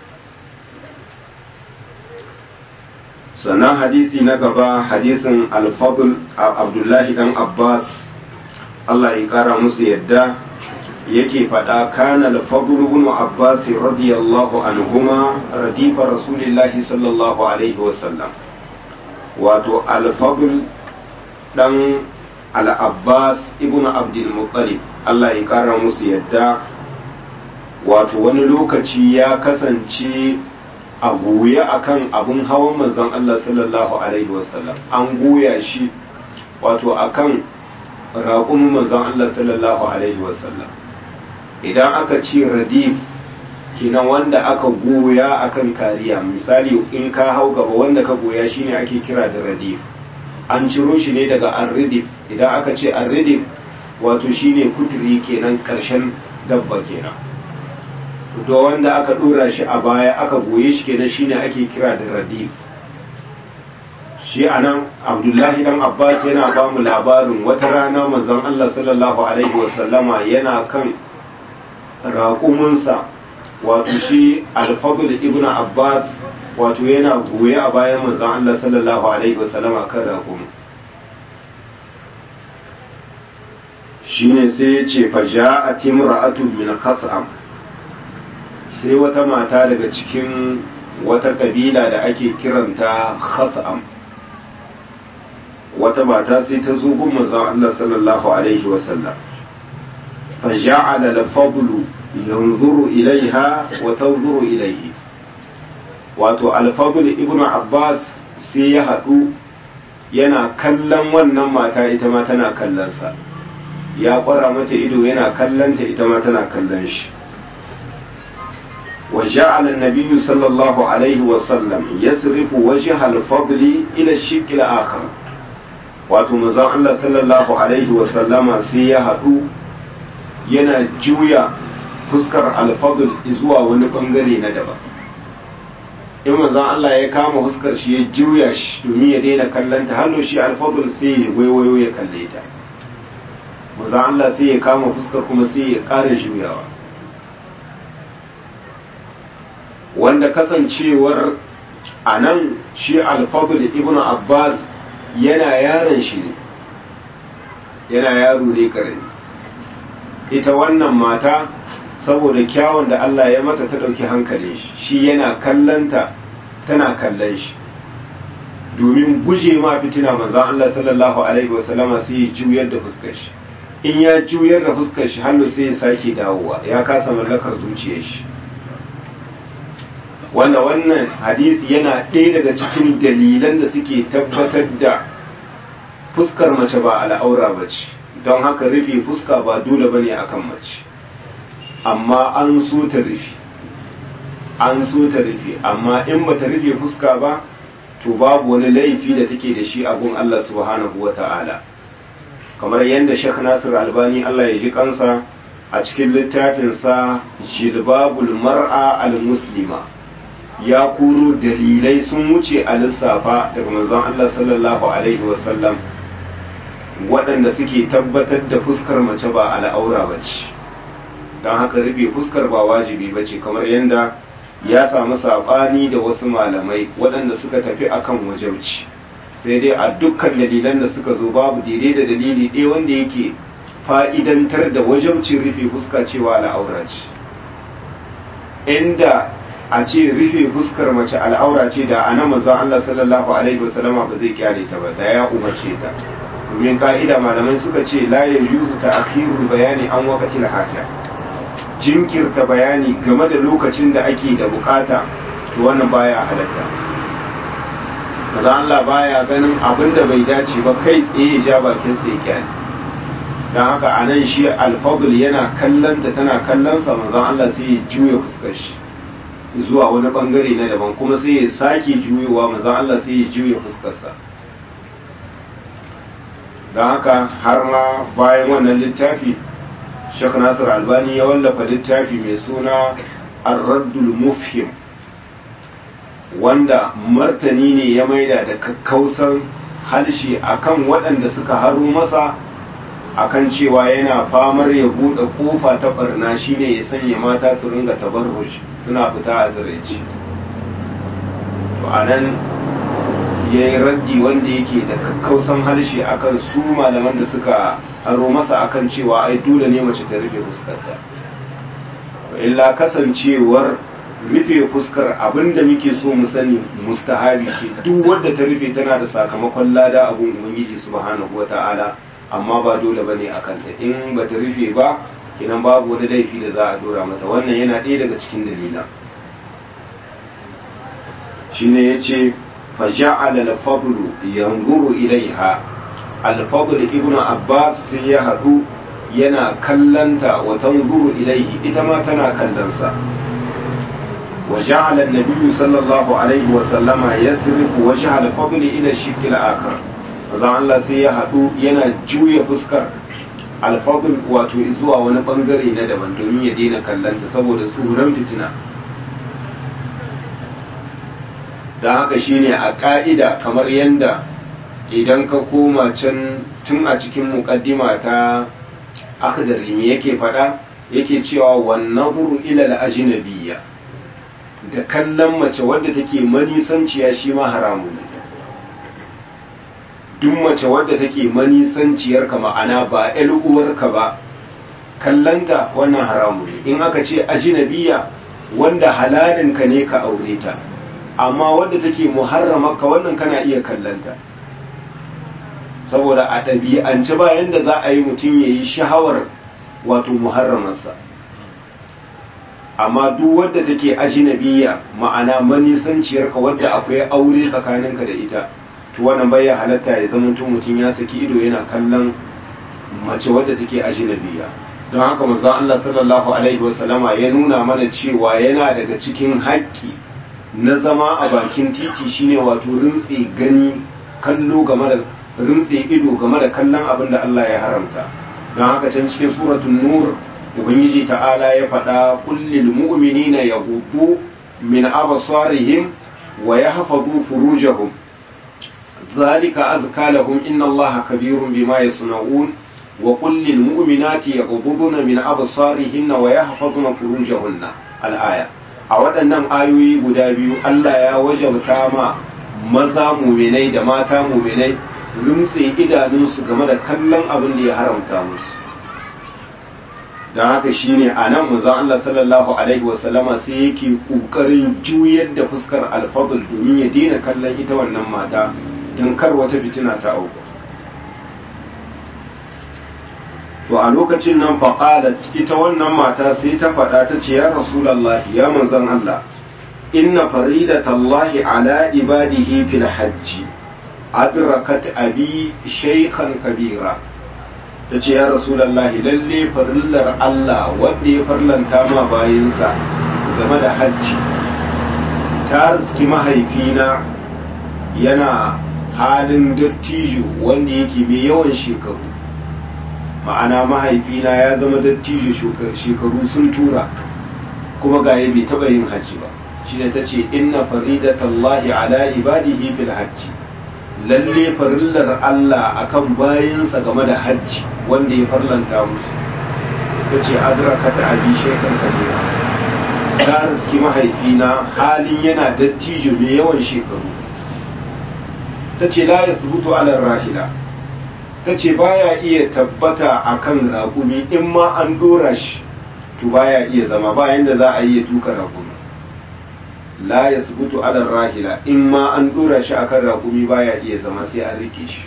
Sannan hadisi na gaba hadisin al-Fadl Abdullahi dan Abbas Allah ya kara musu yadda yake faɗa, kana al-Fadl ibn Abbas radiyallahu anhuma radifa Rasulillahi sallallahu alaihi wasallam. Wato al-Fadl dan al-Abbas ibn Abdul Muttalib Allah ya kara musu yadda, wato wani lokaci ya kasance a goya akan abun hawan manzon Allah sallallahu alaihi wasallam, an goya shi wato akan raƙumin manzon Allah sallallahu alaihi wasallam. Idan aka ce radif kenan wanda aka goya akan kariya, misali in ka hau gaba wanda ka goya shine ake kira da radif. An ciro shi ne daga arridif. Idan aka ce arridif wato shine kuturi kenan, karshen dabba kenan. da wanda aka dora shi a baya aka goye shi kenan shine ake kira da radif. Shi anan Abdullahi dan Abbas yana ba mu labarin wata rana manzon Allah sallallahu alaihi wasallama yana kan raƙuminsa, wato shi Al-Fadl ibn Abbas wato yana goye a bayan manzon Allah sallallahu alaihi wasallama kan raƙumin. Shine sai ya ce fa ja'at imra'atun min Khas'am, sai wata mata daga cikin wata kabila da ake kiranta Khas'am, wata mata sai ta zo gun manzon Allah sallallahu alaihi wasallam. fa ja'ala al-Fadl yanzuru ilaiha wa tanzuru ilaihi, wato Al-Fadl ibn Abbas sai ya haɗu yana kallon wannan mata, ita ma tana kallon sa, ya ƙwara mata ido yana kallonta, ita ma tana kallon shi. وجعل النبي صلى الله عليه وسلم يصرف وجه الفضل إلى الشق الآخر، wato manzon Allah sallallahu alaihi wasallama sai ya haɗu yana juya fuskar Al-Fadl zuwa wani bangare na daban. In manzon Allah ya kama fuskar shi ya juya shi domin ya daina kallanta, hallo shi Al-Fadl sai ya waiwayo ya kalle ta, manzon Allah sai ya kama fuskar kuma sai ya ƙara juyawa. Wanda kasancewar a nan shi Al-Fadl ibn Abbas yana yaron shi ne, yana yaro ne karami. Ita wannan mata saboda kyawun da Allah ya mata ta ɗauki hankalin shi, shi yana kallanta tana kallon shi, domin guje ma fitina manzon Allah sallallahu alaihi wasallama sai ya juyar da fuskar shi. In ya juyar da fuskar shi hannu sai ya sake dawowa, ya kasa mallakar zuciyar shi. wanda wannan hadisi yana ɗaya daga cikin dalilan da suke tabbatar da fuskar mace ba al'aura ba ce, don haka rufe fuska ba dole bane akan mace, amma an so ta rufe, an so ta rufe, amma in ba ta rufe fuska ba to babu wani laifi da take da shi a gun Allah subhanahu wa ta'ala. Kamar yadda Sheikh Nasir Albani Allah ya ji kansa a cikin littafinsa Jilbabul Mar'a al-Muslima ya kuro dalilai sun wuce a lissafa daga manzon Allah sallallahu alaihi wasallam waɗanda suke tabbatar da fuskar mace ba al'aura ba ce, don haka rufe fuskar ba wajibi ba ce, kamar yadda ya samu saɓani da wasu malamai waɗanda suka tafi akan wajauci. Sai dai a dukkan dalilan da suka zo babu daidai da dalili ɗaya wanda yake fa'idantar da wajaucin rufe fuska cewa al'aura ce. Inda a ce rufe fuskar mace al'aura ce da ana manzon Allah sallallahu alaihi wasallama ba zai kyale ta ba, da ya umarce ta. Domin ka'ida malamai suka ce la yajuzu ta'khirul bayani an waqtil haja, jinkirta bayani game da lokacin da ake da bukata to wannan baya halatta. Manzon Allah baya ganin abin da bai dace ba kai tsaye ya ja bakin sa ya kyale. Dan haka anan shi al-fadl yana kallon da tana kallon sa, manzon Allah sai ya juya fuskar shi zuwa wani bangare na daban, kuma sai ya sake juyowa, manzon Allah sai ya juya fuskar sa. Don haka har ma bayan wannan littafi Sheikh Nasir Albani ya wallafa littafi mai suna Ar-Raddul Mufhim, wanda martani ne ya maida da kakkausan halshe akan waɗanda suka haro masa akan cewa yana famar ya buɗe kofa ta barna shine ya sanya mata su ringa tabarruj suna fita a tsiraici. To anan ya yi raddi wanda yake da kakkausan harshe akan su malaman da suka haro masa akan cewa ai dole ne mace ta rufe fuskarta. Illa kasancewar rufe fuskar abinda muke so mu sani mustahabi ce, duk wadda ta rufe tana da sakamakon lada abun ubangiji subhanahu wata'ala, amma ba dole bane akan ta. In ba ta rufe ba kinan babu wani laifi da za a dora mata. Wannan yana ɗaya daga cikin dalila. Shine yace فجعل الفضل ينظر إليها. الفضل ابن عباس يهدو ينا كلنتا وتنظر إليه إتما تنا كلنسا. وجعل النبي صلى الله عليه وسلم يصرف وجه الفضل إلى الشق الآخر. فزعل الله سيهدو ينا جوي فسكر الفضل واتو إزوا ونبنغري ندبا دومي يدين كلنتا سبو دسوهرم فتنا. don haka shine a ƙa'ida kamar yadda idan ka koma can tun a cikin muƙaddima ta akhdari me yake faɗa, yake cewa wannan huru ila ajnabiyya, da kallon mace wadda take manisanciya shi ma haramu ne. Duk mace wadda take manisanciyar ka ma'ana ba ƴar uwarka ba, kallanta wannan haramu ne. In aka ce ajnabiyya wanda halalinka ne ka aure ta, amma wadda take muharramarka wannan kana iya kallanta, saboda a ɗabi'ance ba yanda za a yi mutum ya yi shahawar wato muharramarsa. Amma duk wadda take ajinabiya ma'ana manisanciyarka wadda akwai aure tsakaninka da ita, to wannan bai ya halatta ya zama mutum ya saki ido yana kallon mace wadda take ajinabiya. Don haka manzon Allah sallallahu alaihi wasallama ya nuna mana cewa yana daga cikin haƙƙi na zama a bakin titi shine wato rintse gani kallo game da rintse ido game da kallon abin da Allah ya haramta. Don haka can cikin suratul nur ubangiji ta'ala ya faɗa kullil mu'minina yaghuddu min absarihim wa yahfazu furujahum dhalika azka lahum inna Allaha kabirun bima yasna'un wa kullil mu'minati yaghudduna min absarihinna wa yahfazuna furujahunna al-aya. A waɗannan ayoyi guda biyu Allah ya wajabta ma maza muminai da mata muminai rumtse idanunsu game da kallon abin da ya haramta musu. Don haka shine a nan manzon Allah sallallahu alaihi wasallama sai yake ƙoƙarin juyar da fuskar alfadul domin ya daina kallon ita wannan mata don kar wata fitina ta auku. To a lokacin nan faƙalat ita wannan mata sai ta faɗa ta ce, ya Rasulallahi, ya manzon Allah, inna faridatallahi ala ibadihi fil hajji adrakat abi shaykhan kabira. Ta ce, ya Rasulallahi, lalle farillar Allah wanda ya farlanta ma bayinsa game da hajji ta riski mahaifina yana halin dattijo wanda yake mai yawan shekaru, ma'ana mahaifina ya zama dattijo shekaru sun tura kuma ga ya bai taɓa yin hajji ba. shi ne ta ce inna faridatallahi ala ibadihi fil hajji, lalle farillar Allah akan bayinsa game da hajji wanda ya farlanta musu. ta ce adrakata abi shekar kabira, ta riski mahaifina halin yana dattijo mai yawan shekaru. ta ce la ya subutu ala rahila, ta ce baya iya tabbata akan raƙumi, in ma an dora shi to baya iya zama, bayan da za a yi ya tuka raƙumi. la ya subutu ala rahila, in ma an dora shi akan raƙumi baya iya zama sai an rike shi.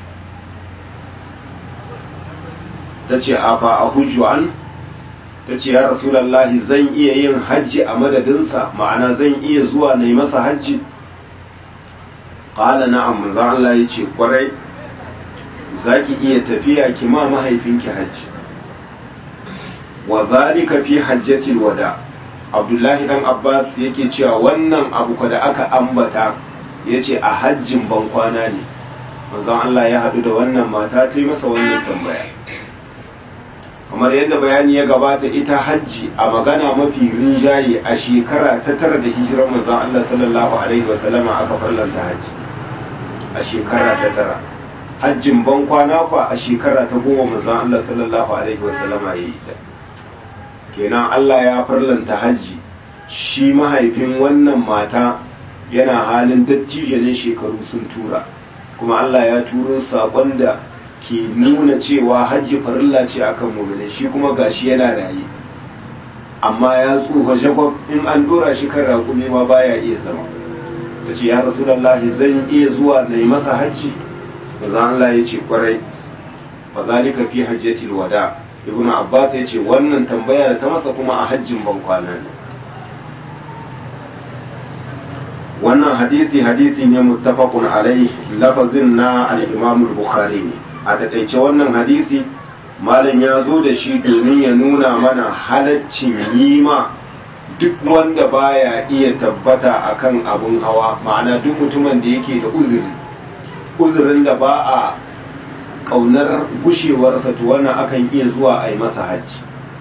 ta ce afa a hujju an, ta ce ya rasulallahi zan iya yin hajji a madadinsa, ma'ana zan iya zuwa na yi masa hajji. ƙala na'am, manzon Allah ya ce kwarai za ki iya tafiya ki ma mahaifinki hajji. wa zalika fi hajjatil wada, Abdullahi dan Abbas yake cewa wannan abu da aka ambata yace a hajjin ban kwana ne manzon Allah ya haɗu da wannan mata ta yi masa wannan tambaya. kamar yadda bayani ya gabata, ita hajji a magana mafi rinjaye a shekara ta tara da hijirar manzon Allah sallallahu alaihi wasallama aka farlanta hajji a shekara ta tara. hajjin ban kwana kwa a shekara ta goma manzon Allah sallallahu alaihi wasallama ya yi ta. kenan Allah ya farlanta hajji, shi mahaifin wannan mata yana halin dattijo ne, shekaru sun tura, kuma Allah ya turo saƙon da ke nuna cewa hajji farilla ce akan mu'mini, shi kuma gashi yana raye amma ya tsufa jakob, in an dora shi kan raƙumi ma baya iya zama. ta ce ya rasulullahi zan iya zuwa na yi masa hajji? manzon Allah ya ce kwarai. fa zalika fi hajjatil wada, ibnu Abbas ya ce wannan tambaya da ta masa kuma a hajjin ban kwana ne. wannan hadisi hadisi ne muttafaqun alai, lafazin na al-Imam al-Bukhari ne. a takaice wannan hadisi malam ya zo da shi domin ya nuna mana halaccin yima duk wanda baya iya tabbata akan abun hawa, ma'ana duk mutumin da yake da uzuri uzurin da ba a kaunar gushewarsa, to wannan akan iya zuwa a yi masa hajji.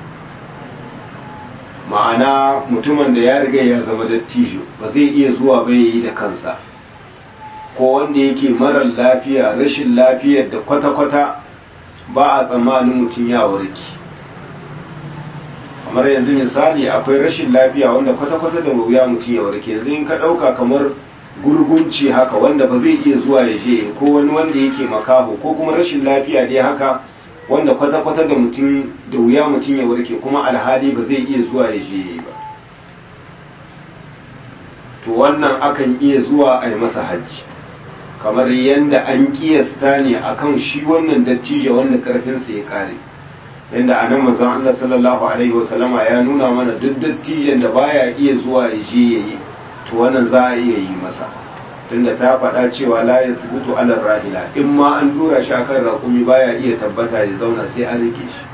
ma'ana mutumin da ya riga ya zama dattijo ba zai iya zuwa bai yi da kansa, ko wanda yake marar lafiya, rashin lafiyar da kwata-kwata ba a tsammanin mutum ya warki. kamar yanzu misali akwai rashin lafiya wanda kwata-kwata da wuya mutum ya warke. yanzu in ka ɗauka kamar gurgunci haka wanda ba zai iya zuwa ya je, ko wani wanda yake makaho, ko kuma rashin lafiya dai haka wanda kwata-kwata da mutum da wuya mutum ya warke, kuma alhali ba zai iya zuwa ya je ba, to wannan akan iya zuwa a yi masa hajji. kamar yadda an kiyasta ne akan shi wannan dattijo wanda karfinsa ya kare, yadda anan manzon Allah sallallahu alaihi wasallama ya nuna mana duk dattijon da baya iya zuwa ya je yayi, to wannan za a iya yi masa, tunda ta faɗa cewa la yasbutu ala rahila, in ma an dura shi akan raƙumi baya iya tabbata ya zauna sai an rike shi.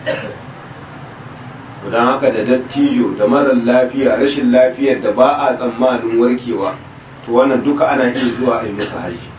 don haka da dattijo da marar lafiya, rashin lafiyar da ba a tsammanin warkewa, to wannan duka ana iya zuwa a yi masa haji.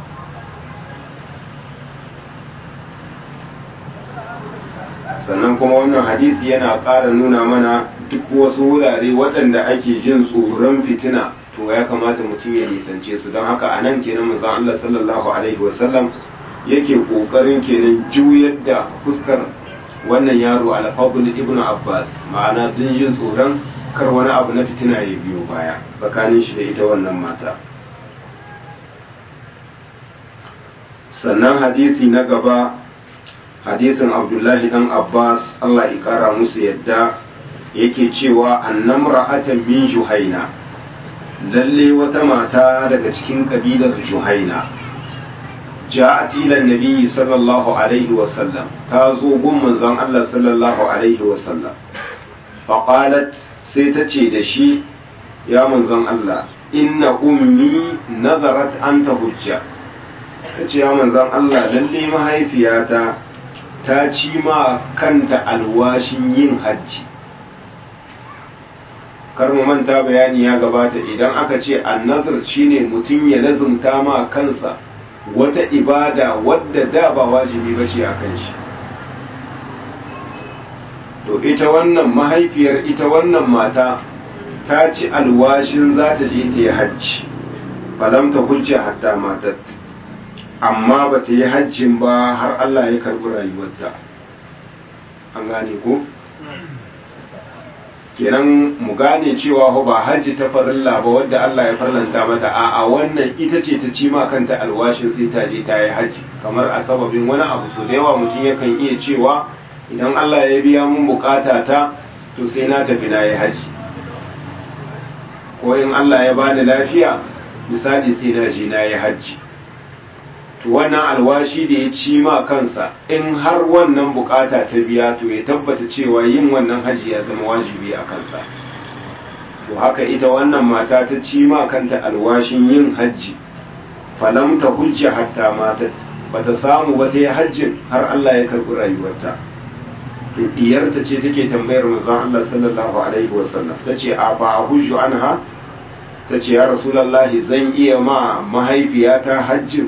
sannan kuma wannan hadisi yana ƙara nuna mana duk wasu wurare waɗanda ake jin tsoron fitina, to ya kamata mutum ya nisance su. don haka a nan kenan manzon Allah sallallahu alaihi wasallam yake ƙoƙarin kenan juyar da fuskar wannan yaro al-Fadl ibn Abbas, ma'ana don jin tsoron kar wani abu na fitina ya biyo baya tsakanin shi da ita wannan mata. sannan hadisi na gaba, hadisin Abdullahi dan Abbas Allah ya kara musu yadda yake cewa annamra'atan min Juhaina, lalle wata mata daga cikin kabilar Juhaina, ja'at ila nabi sallallahu alaihi wa sallam, ta zo gun manzon Allah sallallahu alaihi wa sallam, fa qalat, sai ta ce da shi ya manzon Allah, inna ummi nazarat an tahujja, ta ce ya manzon Allah, lalle mahaifiyata ta ci ma kanta alwashin yin hajji. kar mu manta bayani ya gabata idan aka ce annazar shine mutum ya lazumta ma kansa wata ibada wadda da ba wajibi bace a kan shi to ita wannan mahaifiyar ita wannan mata ta ci alwashin za ta je ta yi hajji falam ta hujja hatta matat amma ba ta yi hajjin ba har Allah ya karbi rayuwarta an gane ko kenan mu gane cewa ba hajji ta farilla ba wadda Allah ya farlanta mata a'a wannan ita ce ta ci ma kanta alwashin sai ta je ta yi hajji kamar a sababin wani abu so da yawa mutum yakan iya cewa idan Allah ya biya mun bukata ta to sai na tafi na yi hajji ko in Allah ya bani lafiya misali sai na je na yi hajji to wannan alwashi da ya ci ma kansa in har wannan bukata ta biya to ya tabbata cewa yin wannan hajji ya zama wajibi a kansa to haka ita wannan mata ta ci ma kanta alwashin yin hajji falam ta hujja hatta matat bata samu ba ta yi hajjin har Allah ya karbi rayuwarta to diyarta ce take tambayar manzon Allah sallallahu alaihi wasallam tace a fa hujju anha tace ya rasulullahi zan iya ma mahaifiyata hajjin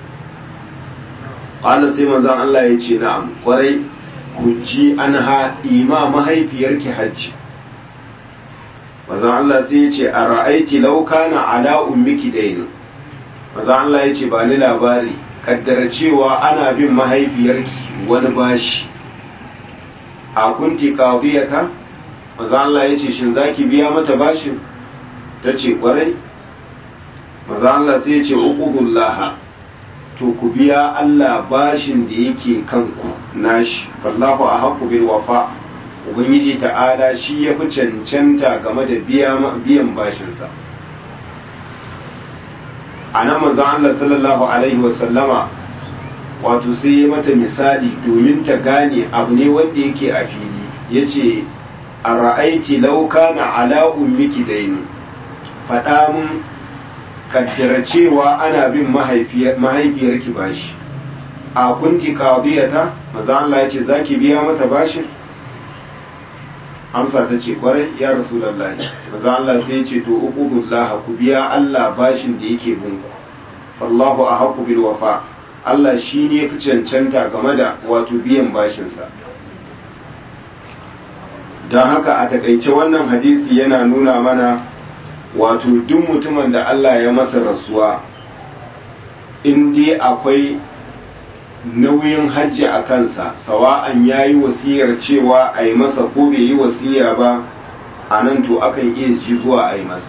qala sai manzon Allah ya ce na'am kwarai hujji anha ima mahaifiyarki hajji manzon Allah sai ya ce ara'aiti law kana ala ummiki dayn manzon Allah ya ce ba ni labari kaddara cewa ana bin mahaifiyarki wani bashi a kunti qadiyata manzo Allah yace shin zaki biya mata bashin tace kwarai manzo Allah sai yace uqudullah to ku biya Allah bashin da yake kanku nashi wallahu ahqqu bil wafa ubangiji ta'ala shi yafi cancanta game da biya biyan bashin sa anan manzo Allah sallallahu alaihi wa sallama wato sai ya mata misali domin ta gane abu ne wanda yake a fili ya ce a ra'aiti lauka na ala ummiki daini faɗa mun kaddara cewa ana bin mahaifiyarki bashi a kunti qadiyata maza Allah ya ce za ki biya mata bashin amsa ta ce kwarai ya rasulullahi maza Allah sai ya ce to uqudullah ku biya Allah bashin da yake binku wallahu ahqqu bil wafa Allah shi ne fi cancanta game da wato biyan bashinsa don haka a takaice wannan hadisi yana nuna mana wato duk mutumin da Allah ya masa rasuwa in dai akwai nauyin hajji a kansa sawa'an ya yi wasiyar cewa a yi masa ko bai yi wasiya ba a nan to akan iya ji zuwa a yi masa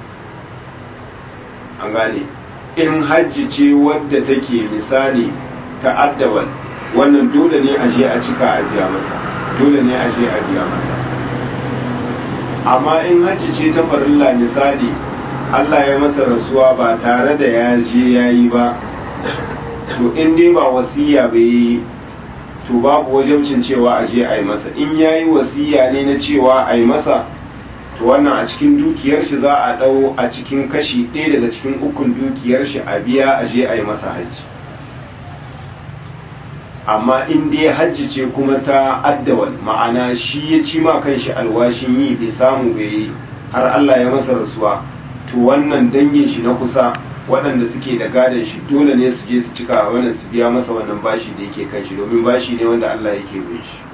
an gane in hajji ce wadda take misali ta addawal wannan dole ne a je a cika a biya masa dole ne a je a biya masa amma in hajji ce ta farilla misali Allah ya masa rasuwa ba tare da ya je ya yi ba to in dai ba wasiya bai yi to babu wajibcin cewa a je a yi masa in ya yi wasiya ne na cewa a yi masa to wannan a cikin dukiyar shi za a dau a cikin kashi ɗaya daga cikin ukun dukiyar shi a biya a je a yi masa hajji amma in dai hajji ce kuma ta addawal ma'ana shi ya ci ma kanshi alwashin yi bai samu bai yi har Allah ya masa rasuwa to wannan dangin shi na kusa waɗanda suke da gadon shi dole ne su je su cika wannan su biya masa wannan bashi da yake kan shi domin bashi ne wanda Allah yake bin shi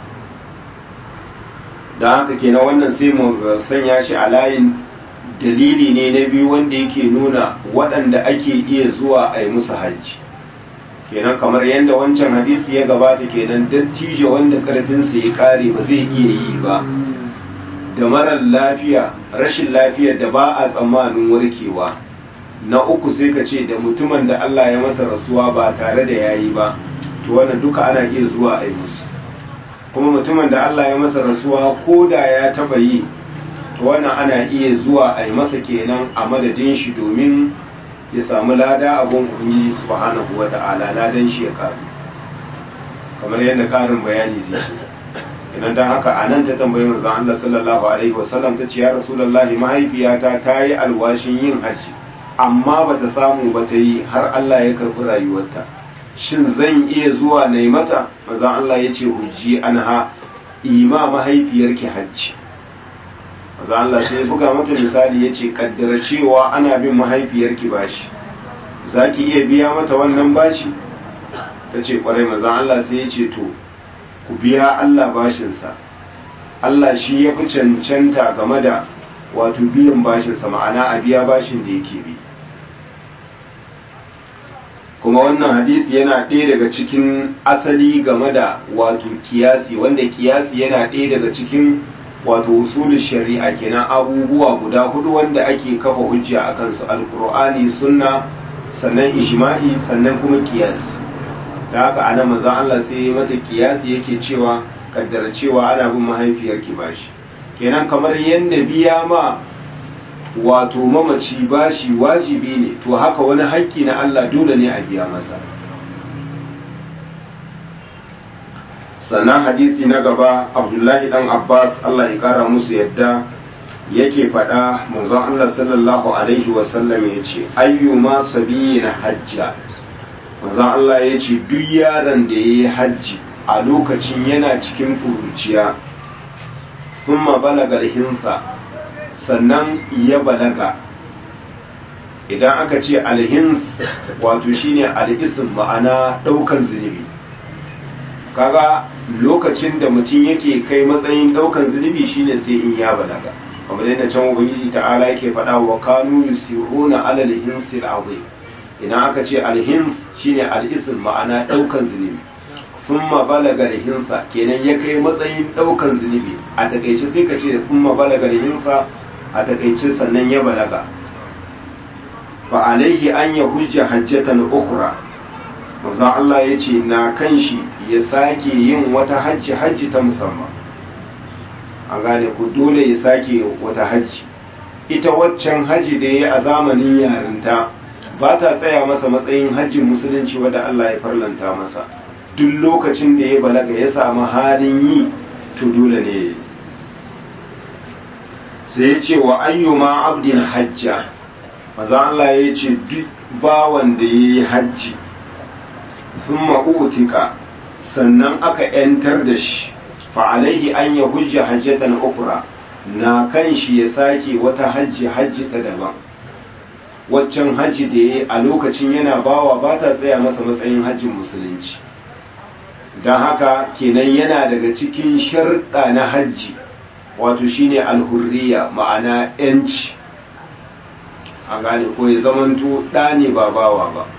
da haka kenan wannan sai mu sanya shi a layin dalili ne na biyu wanda yake nuna waɗanda ake iya zuwa a yi musu hajji kenan kamar yadda wancan hadisi ya gabata kenan dattijo wanda karfinsa ya kare ba zai iya yi ba da marar lafiya rashin lafiyar da ba a tsammanin warkewa na uku sai ka ce da mutumin da Allah ya masa rasuwa ba tare da yayi ba to wannan duka ana iya zuwa a yi musu kuma mutumin da Allah ya masa rasuwa ko da ya taba yi to wannan ana iya zuwa a yi masa kenan a madadin shi domin ya samu lada abun ubangiji subhanahu wata'ala ladan shi ya karu kamar yadda karin bayani zai idan dan haka anan ta tambayi manzon Allah sallallahu alaihi wasallam ta ce ya rasulullahi mahaifiyata ta yi alwashin yin haji amma bata samu ba ta yi har Allah ya karbi rayuwarta shin zan iya zuwa na yi mata manzon Allah ya ce hujji anha ima mahaifiyarki hajji maza Allah sai buga mata misali ya ce kaddara cewa ana bin mahaifiyarki bashi za ki iya biya mata wannan bashi ta ce kwarai maza Allah sai ya ce to ku biya Allah bashinsa Allah shi ya fi cancanta game da wato biyan bashinsa ma'ana a biya bashin da yake bi kuma wannan hadisi yana ɗaya daga cikin asali game da wato kiyasi wanda kiyasi yana ɗaya daga cikin wato usulul shari'a kenan abubuwa guda hudu wanda ake kafa hujja a kansu alqur'ani sunna sannan ijma'i sannan kuma kiyasi da haka ana manzon Allah sai mata kiyasi yake cewa kaddara cewa ana bin mahaifiyarki bashi kenan kamar yanda biya ma wato mamaci bashi wajibi ne to haka wani haƙƙi na Allah dole ne a biya masa. Sannan hadisi na gaba Abdullahi dan Abbas Allah ya kara musu yadda yake faɗa manzon Allah sallallahu alaihi wasallam ya ce ayyuma sabiyin hajja manzon Allah ya ce duk yaron da ya yi hajji a lokacin yana cikin kuruciya thumma balaga hinsa sannan ya balaga idan aka ce alhins wato shine al'isim ma'ana daukan zunubi kaga lokacin da mutum yake kai matsayin daukan zunubi shine sai in ya balaga kamar yadda can ubangiji ta'ala yake faɗa wa kanu yusiruna ala alhins al'azim idan aka ce alhins shine al'isim ma'ana daukan zunubi thumma balaga alhinsa kenan ya kai matsayin daukan zunubi a takeice sai ka ce thumma balaga alhinsa a takaice sannan ya balaga fa alaihi an ya hujja hajjatan ukhra manzo Allah yace na kan shi ya sake yin wata hajji hajji ta musamman an gane ku dole ya sake wata hajji ita waccan hajji da yayi a zamanin yarinta ba ta tsaya masa matsayin hajjin musulunci wanda Allah ya farlanta masa duk lokacin da ya balaga ya samu halin yi to dole ne sai ya ce wa ayyuma abdin hajja maza Allah ya ce duk bawan da ya yi hajji sun ma'utika sannan aka ‘yantar da shi fa'alaihi an ya hujja hajjatan ukura na kan shi ya sake wata hajji hajji ta daban waccan hajji da ya yi a lokacin yana bawa ba ta tsaya masa matsayin hajjin musulunci don haka kenan yana daga cikin sharɗa na hajji wato shine alhurriya ma'ana yanci a gane ko ya zamanto ɗa ne ba bawa ba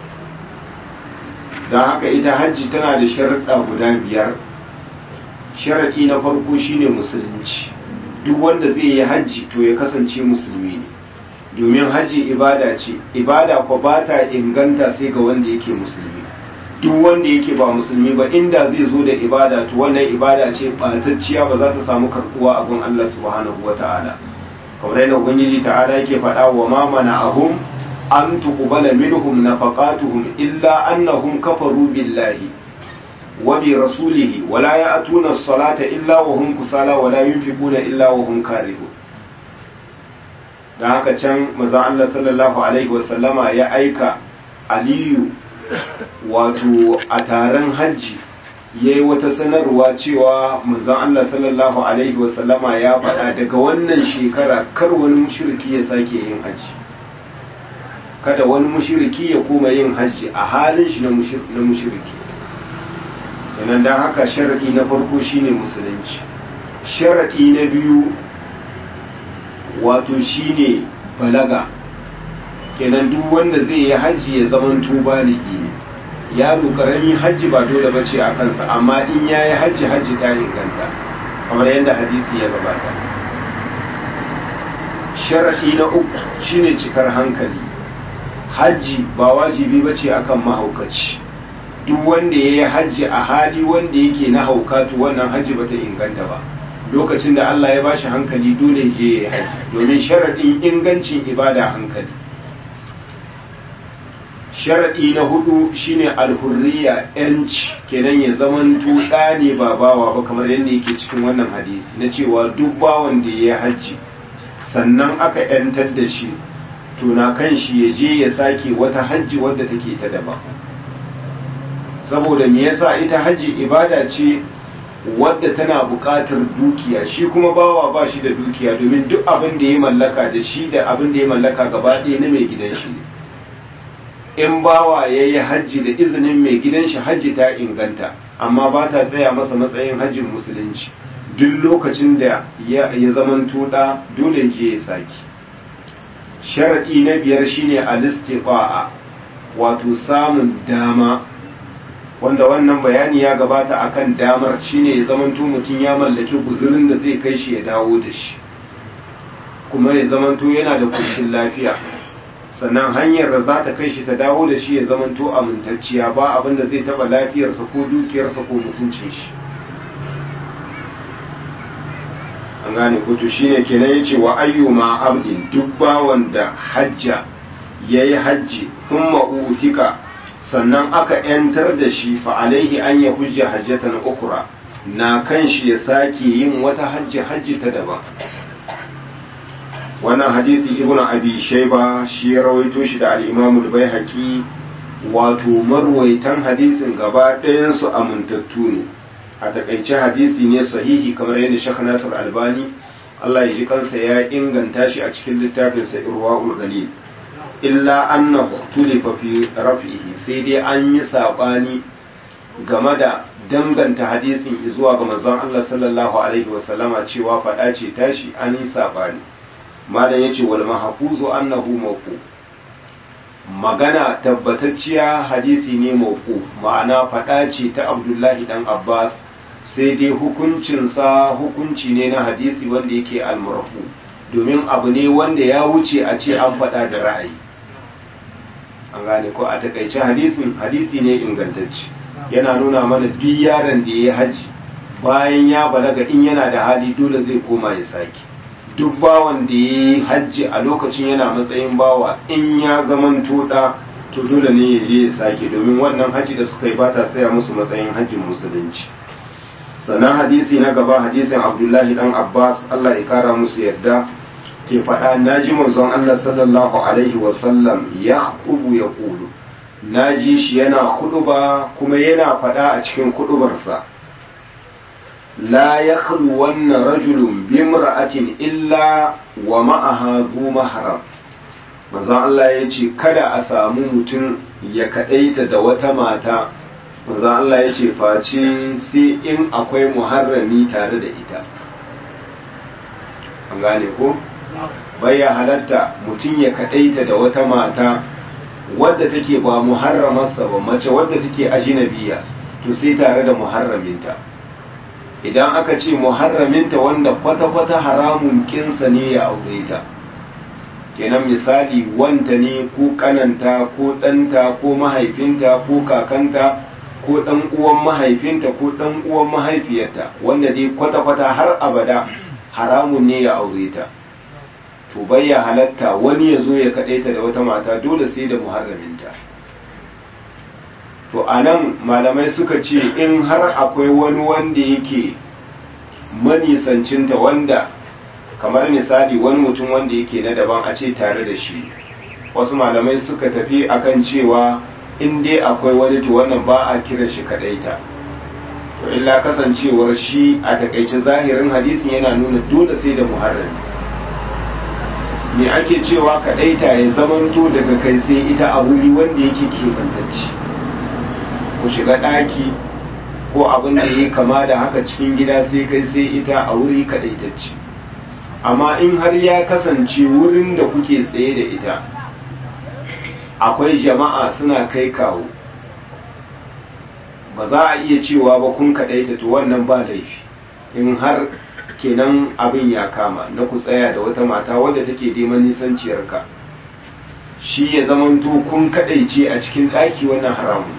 don haka ita hajji tana da sharaɗa guda biyar sharaɗi na farko shine musulunci duk wanda zai yi hajji to ya kasance musulmi ne domin hajji ibada ce ibada ko ba ta inganta sai ga wanda yake musulmi duk wanda yake ba musulmi ba inda zai zo da ibada to wannan ibada ce ɓatacciya ba za ta samu karɓuwa a gun Allah subhanahu wa ta'ala kamar yadda ubangiji ta'ala yake faɗa wa ma mana'ahum an tuqbala minhum nafaqatuhum illa annahum kafaru billahi wa bi rasulihi wa la ya'tuna as-salata illa wa hum kusala wa la yunfiquna illa wa hum karihun dan haka can manzon Allah sallallahu alaihi wa sallama ya aika Aliyu wato a taron hajji ya yi wata sanarwa cewa manzon Allah sallallahu alaihi wasallama ya faɗa daga wannan shekara kar wani mushriki ya sake yin hajji kada wani mushriki ya koma yin hajji a halin shi na mushriki yanan dan haka sharadi na farko shine musulunci sharadi na biyu wato shine balaga kenan duk wanda zai yi hajji ya zaman baligi ne yaro karami hajji ba dole ba ce a kansa amma in ya yi hajji hajji ta inganta kamar yadda hadisi ya gabata sharaɗi na uku shine cikar hankali hajji ba wajibi ba ce akan mahaukaci duk wanda ya yi hajji a hali wanda yake na haukatu wannan hajji ba ta inganta ba lokacin da Allah ya bashi hankali dole je ya yi hajji domin sharaɗin ingancin ibada hankali sharaɗi na hudu shine alhurriya yanci kenan ya zaman tuɗa ne ba bawa ba kamar yadda yake cikin wannan hadisi na cewa duk bawan da ya hajji sannan aka yantar da shi to na kan shi ya je ya sake wata hajji wadda take ta daban saboda me yasa ita hajji ibada ce wadda tana buƙatar dukiya, shi kuma bawa ba shi da dukiya, domin duk abin da ya mallaka da shi da abin da ya mallaka gaba ɗaya na mai gidan shi ne. In bawa ya yi hajji da izinin mai gidan shi, hajji ta inganta, amma ba ta tsaya masa matsayin hajjin musulunci. Duk lokacin da ya zaman tuɗa dole je ya saki. Sharaɗi na biyar shine al-istiqa'a, wato samun dama, wanda wannan bayani ya gabata akan damar shine ya zamanto mutum ya mallaki guzurin da zai kai shi ya dawo da shi, kuma ya zamanto yana da koshin lafiya, sannan hanyar da za ta kai shi ta dawo da shi ya zamanto amintacciya, ba abin da zai taba lafiyarsa ko dukiyarsa ko mutuncin shi. an gane kutu shine kenan yace wa ayyuma abdin, duk bawan da hajja yayi hajji thumma utika, sannan aka yantar da shi, fa alaihi an ya hujja hajjatan ukra, na kan shi ya sake yin wata hajji hajji ta daban. wannan hadisi ibnu abi shayba shi ya rawaito shi da al-imam al-baihaqi, wato marwaitan hadisin gaba ɗayan su amintattu ne. a takaice hadisi ne sahihi kamar yadda Sheikh Nasir Albani Allah ya ji kansa ya inganta shi a cikin littafinsa Irwaul Ghalil. illa annahu tulifa fi raf'ihi, sai dai an yi sabani game da danganta hadisin zuwa ga manzon Allah sallallahu alaihi wasallama cewa fada ce tashi, an yi sabani. malam yace wal mahfuzu annahu mawquf, magana tabbatacciya hadisi ne mawquf, ma'ana fada ce ta Abdullahi dan Abbas, sai dai hukuncinsa hukunci ne na hadisi wanda yake al-marfu, domin abu ne wanda ya wuce a ce an fada da ra'ayi. an gane ko a takaice hadisin hadisi ne ingantacce, yana nuna mana duk yaron da ya haji bayan ya balaga in yana da hali dole zai koma ya sake. duk bawan da ya haji a lokacin yana matsayin bawa in ya zaman toda to dole ne ya je ya sake, domin wannan haji da suka yi ba ta tsaya musu matsayin hajjin musulunci. sannan hadisi na gaba hadisin Abdullahi dan Abbas Allah ya kara musu yadda ke faɗa, na ji manzon Allah sallallahu alaihi wasallam ya kubu ya kulu, na ji shi yana huɗuba kuma yana faɗa a cikin huɗubarsa, la ya wannan rajulun bimra'atin illa wa ma'aha zu mahram. manzon Allah ya ce kada a samu mutum ya kaɗaita da wata mata, manzon Allah ya ce face sai in akwai muharrami tare da ita. an gane ko? baya halatta mutum ya kadaita da wata mata wadda take ba muharramarsa ba, mace wadda take ajinabiya, to sai tare da muharraminta. idan aka ce muharraminta wanda kwata-kwata haramun kinsa ne ya aure ta, kenan misali wanta ne ko kananta ko ɗanta ko mahaifinta ko kakanta ko ɗan uwan mahaifinta ko ɗan uwan mahaifiyarta, wanda dai kwata-kwata har abada haramun ne ya aure ta. to bayya halatta wani ya zo ya kaɗaita da wata mata, dole sai da muharraminta. to a nan malamai suka ce in har akwai wani wanda yake manisancinta, wanda kamar misali wani mutum wanda yake na daban a ce tare da shi, wasu malamai suka tafi akan cewa in dai akwai wani to wannan ba a kiran shi kaɗaita. to illa kasancewar shi a takaice zahirin hadisin yana nuna dole sai da muharrami. me ake cewa kaɗaita ya zamanto daga kai sai ita a wuri wanda yake kebantacci, ku shiga ɗaki ko abin da ya kama da haka cikin gida sai kai sai ita a wuri kaɗaitacci. amma in har ya kasance wurin da kuke tsaye da ita akwai jama'a suna kai kawo, ba za a iya cewa ba kun kaɗaita, to wannan ba laifi. in har kenan abin ya kama na ku tsaya da wata mata wadda take neman nisanciyarka, shi ya zamanto kun kadaice a cikin ɗaki, wannan haramun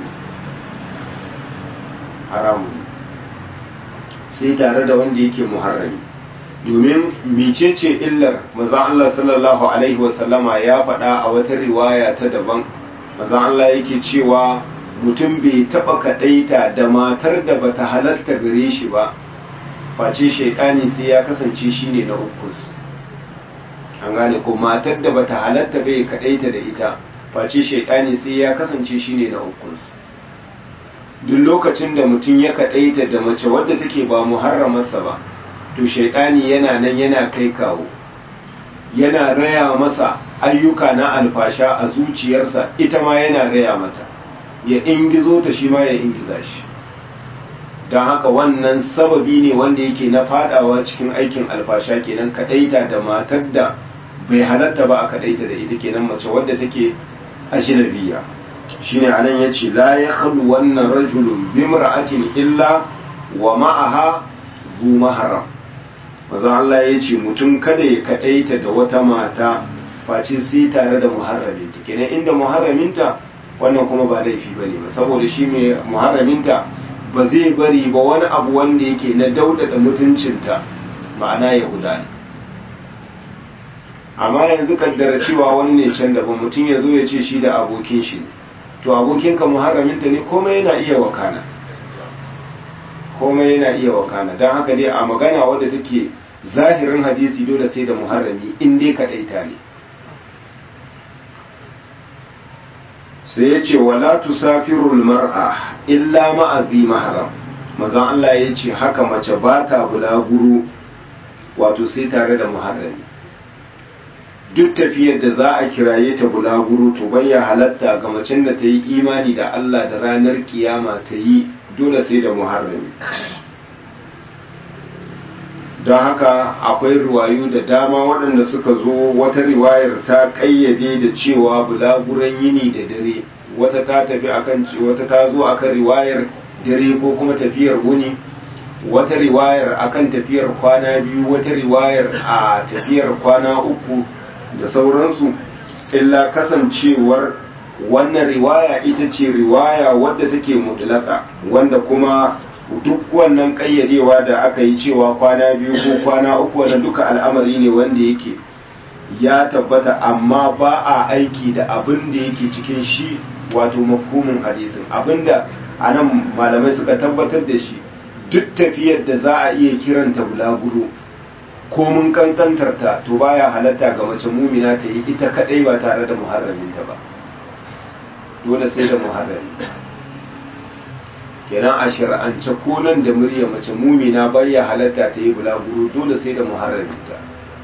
haramun sai tare da wanda yake muharrami. domin mecece illar manzon Allah sallallahu alaihi wasallama ya faɗa a wata riwaya ta daban, manzon Allah yake cewa mutum bai taɓa kaɗaita da matar da bata halarta gare shi ba face shaidani sai ya kasance shine na ukus. an gane ko matar da bata halatta bai kadaita da ita face shaidani sai ya kasance shine na ukus. duk lokacin da mutum ya kaɗaita da mace wadda take ba muharramarsa ba to shaidani yana nan yana kai kawo yana raya masa ayyuka na alfasha a zuciyarsa, ita ma yana raya mata, ya ingizo ta shi ma ya ingiza shi. Don haka wannan sababi ne wanda yake na fadawa cikin aikin alfasha, kenan kaɗaita da matar da bai halatta ba a kaɗaita da ita, kenan mace wadda take ajnabiya. Shine anan yace la yakhlu wannan rajulun bimra'atin illa wa ma'aha zu mahram. Maza Allah yace mutum kada ya kaɗaita da wata mata face sai tare da muharraminta, kenan inda muharraminta wannan kuma ba laifi bane ba, saboda shi mai muharraminta ba zai bari ba wani abu wanda yake na daudada mutuncinta, ma'ana ya gudana. Amma yanzu kaddara cewa wani ne can daban, mutum ya zo ya ce shi da abokin shi ne, to abokinka muharraminta ne, komai yana iya wakana, komai yana iya wakana. Don haka dai a magana wadda take zahirin hadisi dole sai da muharrami in dai kaɗaita ne. Sai ya ce wala tusafirul mar'a illa ma'azi mahram. Manzon Allah ya ce haka mace ba ta bulaguro wato sai tare da muharrami. Duk tafiyar da za a kiraye ta bulaguro to bayya halatta ga macen da ta yi imani da Allah da ranar kiyama ta yi, dole sai da muharrami. Don haka akwai riwayu da dama waɗanda suka zo, wata riwayar ta ƙayyade da cewa bulaguran yini da dare, wata ta tafi akan wata ta zo akan riwayar dare ko kuma tafiyar wuni, wata riwayar akan tafiyar kwana biyu, wata riwayar a tafiyar kwana uku da sauransu. Illa kasancewar wannan riwaya ita ce riwaya wadda take mutlaka, wanda kuma duk wannan ƙayyadewa da aka yi cewa kwana biyu ko kwana uku, wannan duka al'amari ne wanda yake ya tabbata, amma ba a aiki da abin da yake cikin shi wato mafhumin hadisin. Abinda a nan malamai suka tabbatar da shi, duk tafiyar da za a iya kiranta bulaguro ko mun kankantar ta, to baya halatta ga mace mumina ta yi ita kadai ba tare da muharraminta ba, dole sai da muharrami. Kenan a shari'ance ko nan da murya mace mumina baya halatta ta yi bulaguro, dole sai da muharraminta.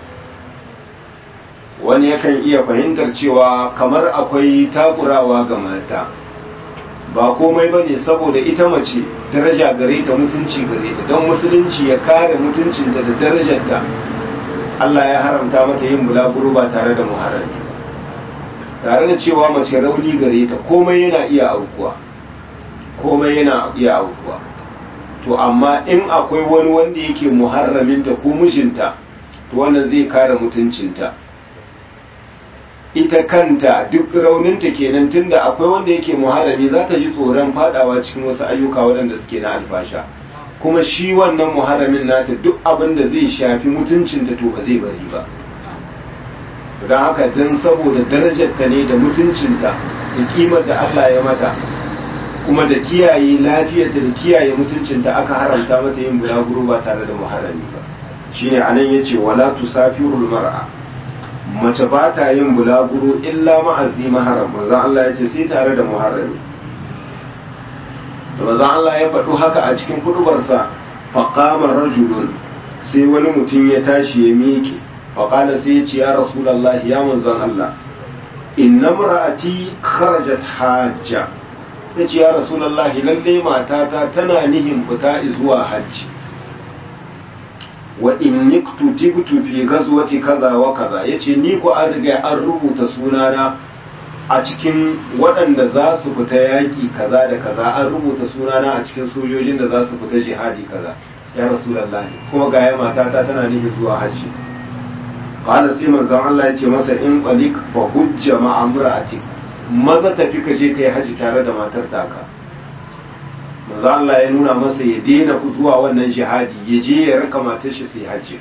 Wani yakan iya fahimtar cewa kamar akwai takurawa ga mata, ba komai ba ne, saboda ita mace daraja gare ta, mutunci gare ta, don musulunci ya kare mutuncinta da darajarta, Allah ya haramta mata yin bulaguro ba tare da muharrami, tare da cewa mace rauni gare ta, komai yana iya aukuwa komai yana iya aukuwa to amma in akwai wani wanda yake muharraminta ko mijinta, to wannan zai kare mutuncinta. Ita kanta duk rauninta kenan, tunda akwai wanda yake muharrami, za ta ji tsoron fadawa cikin wasu ayyuka waɗanda suke na alfasha, kuma shi wannan muharramin nata duk abin da zai shafi mutuncinta to ba zai bari ba. Don haka don saboda darajarta ne da mutuncinta da kimar da Allah ya mata, kuma da kiyaye lafiyarta da kiyaye mutuncinta, aka haramta mata yin bulaguro ba tare da muharrami ba. Shine anan yace wala tusafirul mar'a, mace ba ta yin bulaguro illa ma'azi maharam. Manzon Allah ya ce sai tare da muharrami. Da manzon Allah ya faɗo haka a cikin kudubarsa, faqama rajulun, sai wani mutum ya tashi ya miƙe, faqala sai ya ce ya rasulullahi, ya manzon Allah, inna imra'ati kharajat hajja. Ya ce ya rasulullahi, lalle matata tana nihin fita zuwa hajji, wa inni kutubtu fi ghazwati kaza wa kaza. Yace ni ko an riga an rubuta sunana a cikin waɗanda za su fita yaƙi kaza da kaza, an rubuta sunana a cikin sojojin da za su fita jihadi kaza ya rasulullahi, kuma ga ya matata tana nihin zuwa hajji. Qala sai manzon Allah ya ce masa, in qalik fa hujja ma'a imra'atik, maza tafi ka je kai haji tare da matar taka. Manzo Allah ya nuna masa ya daina zuwa wannan jihadi, ya je ya raka matar shi sai haji.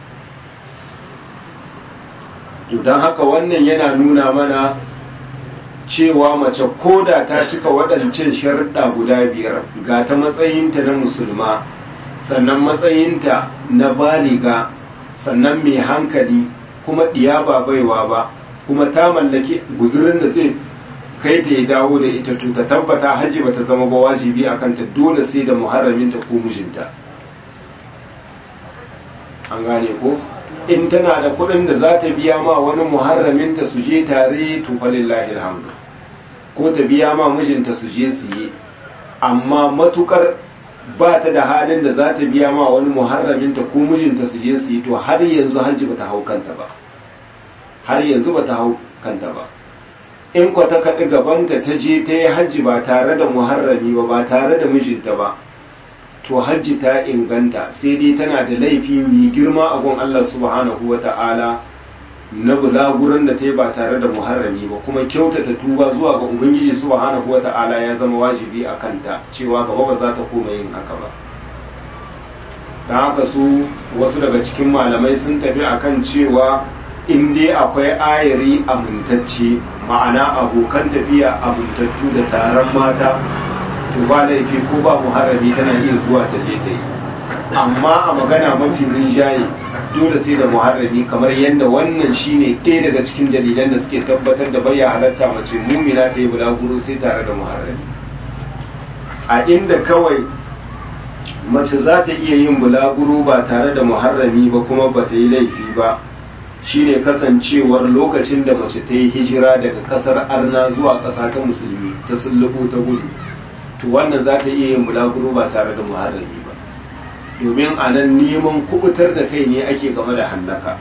To dan haka wannan yana nuna mana cewa mace koda ta cika waɗancan sharuɗa guda biyar, ga ta matsayinta na musulma, sannan matsayinta na baliga, sannan mai hankali, kuma diya ba baiwa ba, kuma ta mallaki guzurin da zai kai ta ya dawo da ita to ta tabbata hajji ba ta zama ba wajibi a kanta, dole sai da muharraminta ko mijinta. an gane ko in tana da kuɗin da za ta biya ma wani muharraminta su je tare to falillahi alhamdu, ko ta biya ma mijinta su je su yi, amma matukar ba ta da halin da za ta biya ma wani muharraminta ko mijinta su je su yi, to har yanzu hajji ba ta hau kanta ba, har yanzu ba ta hau kanta ba. in kwa ta kaɗi gabanta ta je ta yi hajji ba tare da muharrami ba ba tare da mijinta ba, to hajji ta inganta, sai dai tana da laifi mai girma a gun Allah subhanahu wa ta'ala na bulaguran da ta yi ba tare da muharrami ba, kuma kyautata tuba zuwa ga ubangiji subhanahu wa ta'ala ya zama wajibi a kanta, cewa gaba ba za ta koma yin haka ba. don haka su wasu daga cikin malamai sun tafi akan cewa in dai akwai ayari amintacce, ma'ana abokan tafiya amintattu da taron mata, to ba laifi ko ba muharrami tana iya zuwa ta je ta yi. amma a magana mafi rinjaye dole sai da muharrami, kamar yadda wannan shine ɗaya daga cikin dalilan da suke tabbatar da bayya halatta mace mumina ta yi bulaguro sai tare da muharrami. a inda kawai mace za ta iya yin bulaguro ba tare da muharrami ba kuma ba ta yi laifi ba, shine kasancewar lokacin da mace ta yi hijira daga kasar arna zuwa ƙasa ta musulmi ta sullubu ta gudu, to wannan za ta iya yin bulaguro ba tare da muharrami ba, domin a nan neman kubutar da kai ne ake game da hallaka.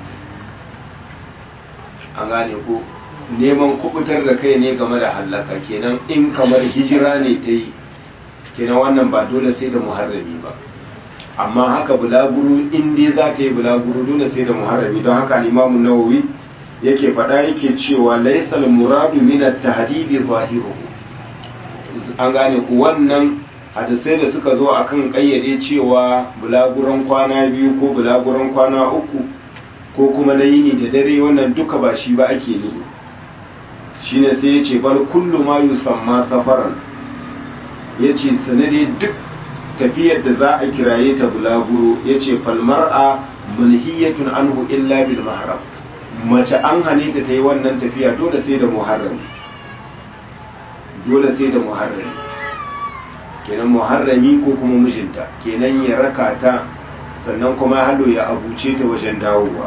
an gane ko neman kubutar da kai ne game da hallaka, kenan in kamar hijira ne ta yi, kenan wannan ba dole sai da muharrami ba. amma haka bulaguro in dai za ta yi bulaguro dole sai da muharrami. don haka al-Imam an-Nawawi yake faɗa yake cewa laysal muradu min at-tahdidi zahiruhu. an gane ku wannan hadisai da suka zo akan kayyade cewa bulaguron kwana biyu ko bulaguron kwana uku ko kuma na yini da dare, wannan duka ba shi ba ake nufi. shine sai yace bal kullu ma yusamma safaran, yace sanade duk tafiyar da za a kiraye ta bulaguro, yace fal mar'a manhiyatun anhu illa bil mahram, mace an hane ta ta yi wannan tafiya dole sai da muharrami, dole sai da muharrami, kenan muharrami ko kuma mijinta, kenan ya raka ta sannan kuma halo ya abuce ta wajen dawowa.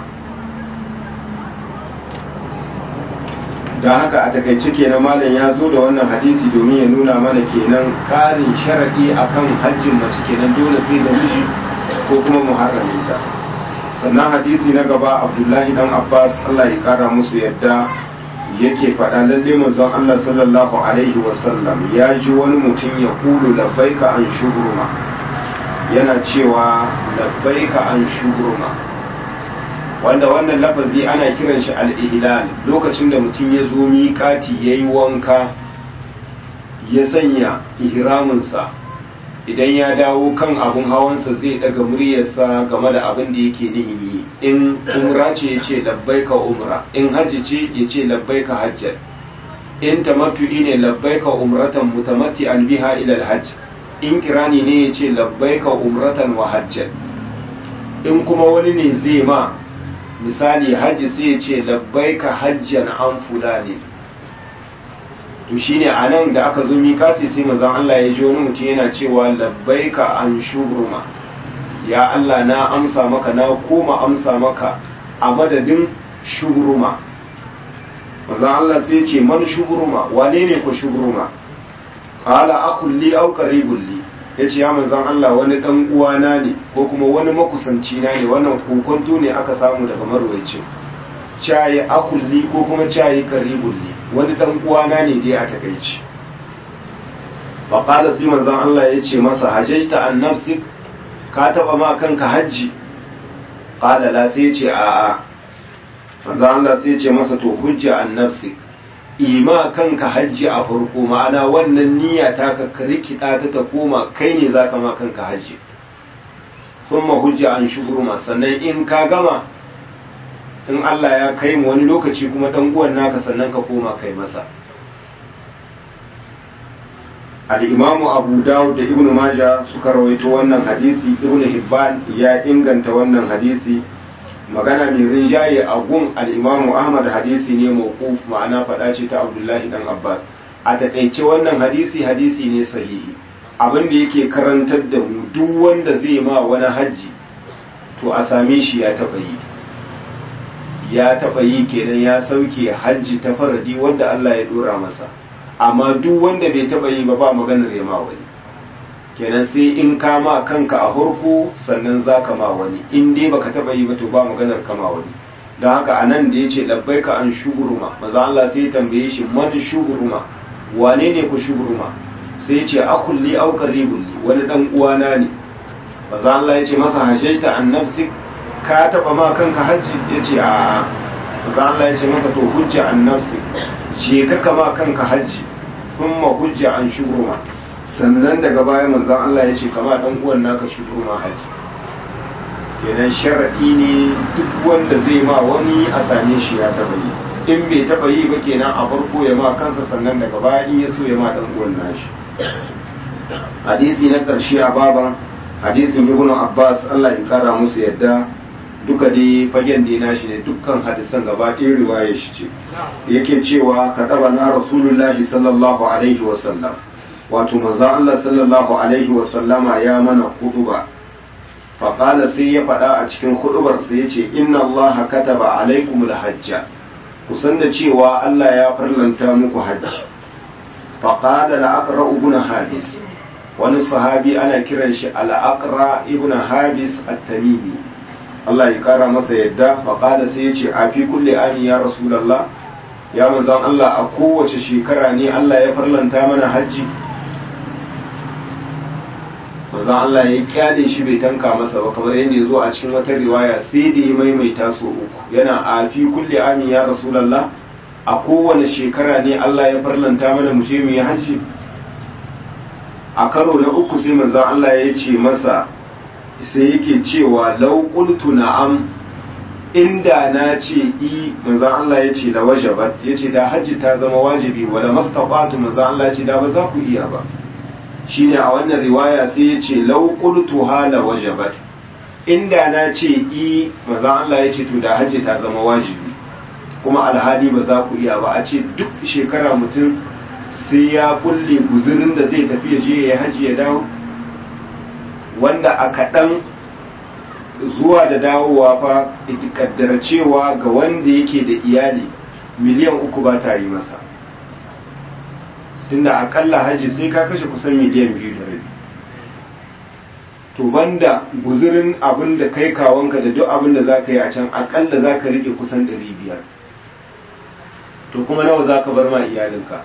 da haka a takaice kenan malam ya zo da wannan hadisi domin ya nuna mana kenan karin sharadi akan hajjin mace kenan dole sai da miji ko kuma muharraminta. sannan hadisi na gaba Abdullahi dan Abbas Allah ya kara musu yadda yake faɗa lalle manzon Allah sallallahu alaihi wasallam ya ji wani mutum ya kulu labbaika an shugruma, yana cewa labbaika an shugruma, wanda wannan lafazi ana kiran shi al-ihlal. lokacin da mutum ya zo miƙati yayi wanka ya sanya ihraminsa, idan ya dawo kan abun hawansa zai daga muryarsa game da abin da yake nihin yi. in umra ce ya ce labbaika umra, in hajji ce ya ce labbaika hajjan, in tamattu'i ne labbaika umratan mutamatti'an biha ila al-hajj, in kirani ne ya ce labbaika umratan wa hajjan. in kuma wani ne zai ma misali hajji sai ya ce labbaika hajjan an fulani. to shine anan da aka zo mikati sai manzon Allah ya ji wani mutum yana cewa labbaika an shubruma, ya Allah na amsa maka, na koma amsa maka a madadin shubruma. manzon Allah sai ya ce man shubruma, wane ne ko shubruma? qala akul li aw qaribul li, yace ya manzon Allah wani dan uwana ne ko kuma wani makusanci na ne, wannan kokonto ne aka samu daga marwayacin, cayi akul li ko kuma cayi qaribul li, wani dan uwana ne dai a takaici. fa qala sai manzon Allah yace masa hajjta an nafsik, ka taba ma kanka haji? qala la, sai yace a a. manzon Allah sai yace masa to hujja an nafsik, ima kanka haji a farko, ma'ana wannan niyya ta ka rikida ta ta koma kai ne zaka ma kanka haji. thumma hujja an shugruma, sannan in ka gama, in Allah ya kai mu wani lokaci kuma dan uwan naka sannan ka koma kai masa. al-Imam Abu Dawud da Ibn Majah suka rawaito wannan hadisi, Ibn Hibban ya inganta wannan hadisi. magana mai rinjaye a gun al-Imam Ahmad hadisi ne mawquf, ma'ana fada ce ta Abdullahi dan Abbas, a takaice wannan hadisi hadisi ne sahihi abin da yake karantar da mu duk wanda zai ma wani hajji to a same shi ya taɓa yi ya taɓa yi kenan ya sauke hajji ta faradi wanda Allah ya dora masa amma duk wanda bai taɓa yi ba ba maganar ya ma wani kenan sai in ka ma kanka a farko sannan za ka ma wani in dai baka taɓa yi ba to ba maganar ka ma wani don haka anan da ya ce labbaika an shuguruma maza Allah sai ya tambaye shi man shuguruma wane ne ku shuguruma sai ya ce akulli au qaribun wani dan uwana ne maza Allah ya ce masa hajjata an nafsik ka taba ma kanka hajji ya ce a maza Allah ya ce masa to hujja an nafsik je ka kama kanka hajji kuma hujja an shuguruma sannan daga baya manzon Allah ya ce kama dan uwan naka shuguruma hajji kenan sharadi ne duk wanda zai ma wani a same shi ya taba yi in bai taba yi ba kenan a farko ya ma kansa sannan daga baya in ya so ya ma dan uwan nashi hadisi na karshe a baban hadisin ibnu abbas Allah ya kara musu yadda duka dai fagen dai nashi ne dukkan hadisan gaba ɗaya riwaya shi ce yake cewa kadaba na rasulullahi sallallahu alaihi wasallam wato manzo Allah sallallahu alaihi wasallama ya mana hutuba faƙala sai ya faɗa a cikin hudubarsa ya ce inna allaha kataba alaikumul hajja kusan da cewa Allah ya farlanta muku hajji faƙala la'aqra ibn habis wani sahabi ana kiran shi al'aqra ibn habis at-tamimi Allah ya kara masa yadda faƙala sai ya ce a fi kulli ani ya rasulullah ya manzon Allah a kowace shekara ne Allah ya farlanta mana hajji manzon Allah ya kyale shi bai tanka masa ba kamar yadda ya zo a cikin wata riwaya sai da ya maimaita so uku yana a fi kulli amin ya rasulallah a kowane shekara ne Allah ya farlanta mana mu je mu yi hajji a karo na uku sai manzon Allah ya ce masa sai yake cewa law qultu na'am inda na ce i manzon Allah ya ce la wajabat ya ce da hajji ta zama wajibi wala mastaqatu manzon Allah ya ce da ba za ku iya ba shine a wannan riwaya sai ya ce lau qultu hala wajabat inda na ce i maza Allah ya ce to da hajji ta zama wajibi kuma alhali ba za ku iya ba a ce duk shekara mutum sai ya kulle guzurin da zai tafi ya je ya hajji ya dawo wanda a kaɗan zuwa da dawowa fa kaddara cewa ga wanda yake da iyali miliyan uku ba ta yi masa tunda akalla haji sai ka kashe kusan miliyan biyu da rabi to banda guzurin abin da kai kawonka da duk abin da za ka yi a can akalla za ka rike kusan ɗari biyar to kuma nawa za ka bar ma iyalinka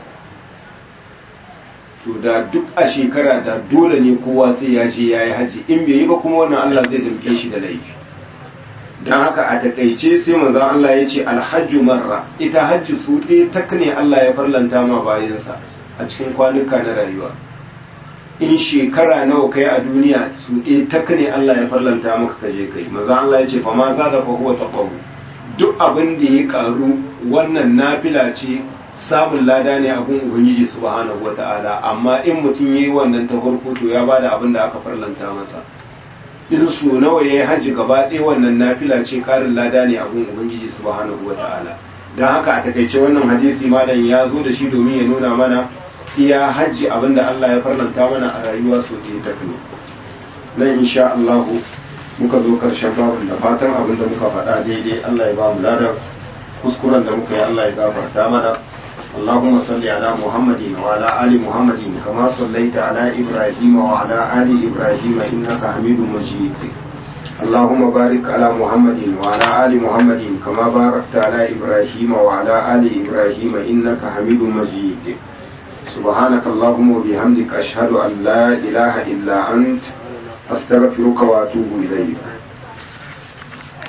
to da duk a shekara da dole ne kowa sai ya je ya yi haji in bai yi ba kuma wannan Allah zai damke shi da laifi don haka a takaice sai manzon Allah ya ce alhajju marra ita hajji su ɗaya tak ne Allah ya farlanta ma bayansa a cikin kwanuka na rayuwa in shekara nawa kai a duniya su ɗaya tak ne Allah ya farlanta maka ka je kai manzon Allah ya ce fa ma za da fa huwa taqaw duk abin da ya karu wannan nafila ce samun lada ne a gun ubangiji subhanahu wata'ala amma in mutum yayi wannan ta farko to ya bada abin da aka farlanta masa in su nawa yayi haji gaba ɗaya wannan nafila ce karin lada ne a gun ubangiji subhanahu wata'ala dan haka a takaice wannan hadisi malam ya zo da shi domin ya nuna mana iya haji abinda Allah ya farlanta mana a rayuwa so ɗaya ta kai nan insha Allah muka zo karshen babin da fatan abinda muka faɗa daidai Allah ya ba mu ladan kuskuren da muka yi Allah ya gafarta mana اللهم صل على محمد وعلى آل محمد كما صليت على إبراهيم وعلى آل إبراهيم إنك حميد مجيد اللهم بارك على محمد وعلى آل محمد كما باركت على إبراهيم وعلى آل إبراهيم إنك حميد مجيد سبحانك اللهم وبحمدك أشهد أن لا إله إلا أنت أستغفرك وأتوب إليك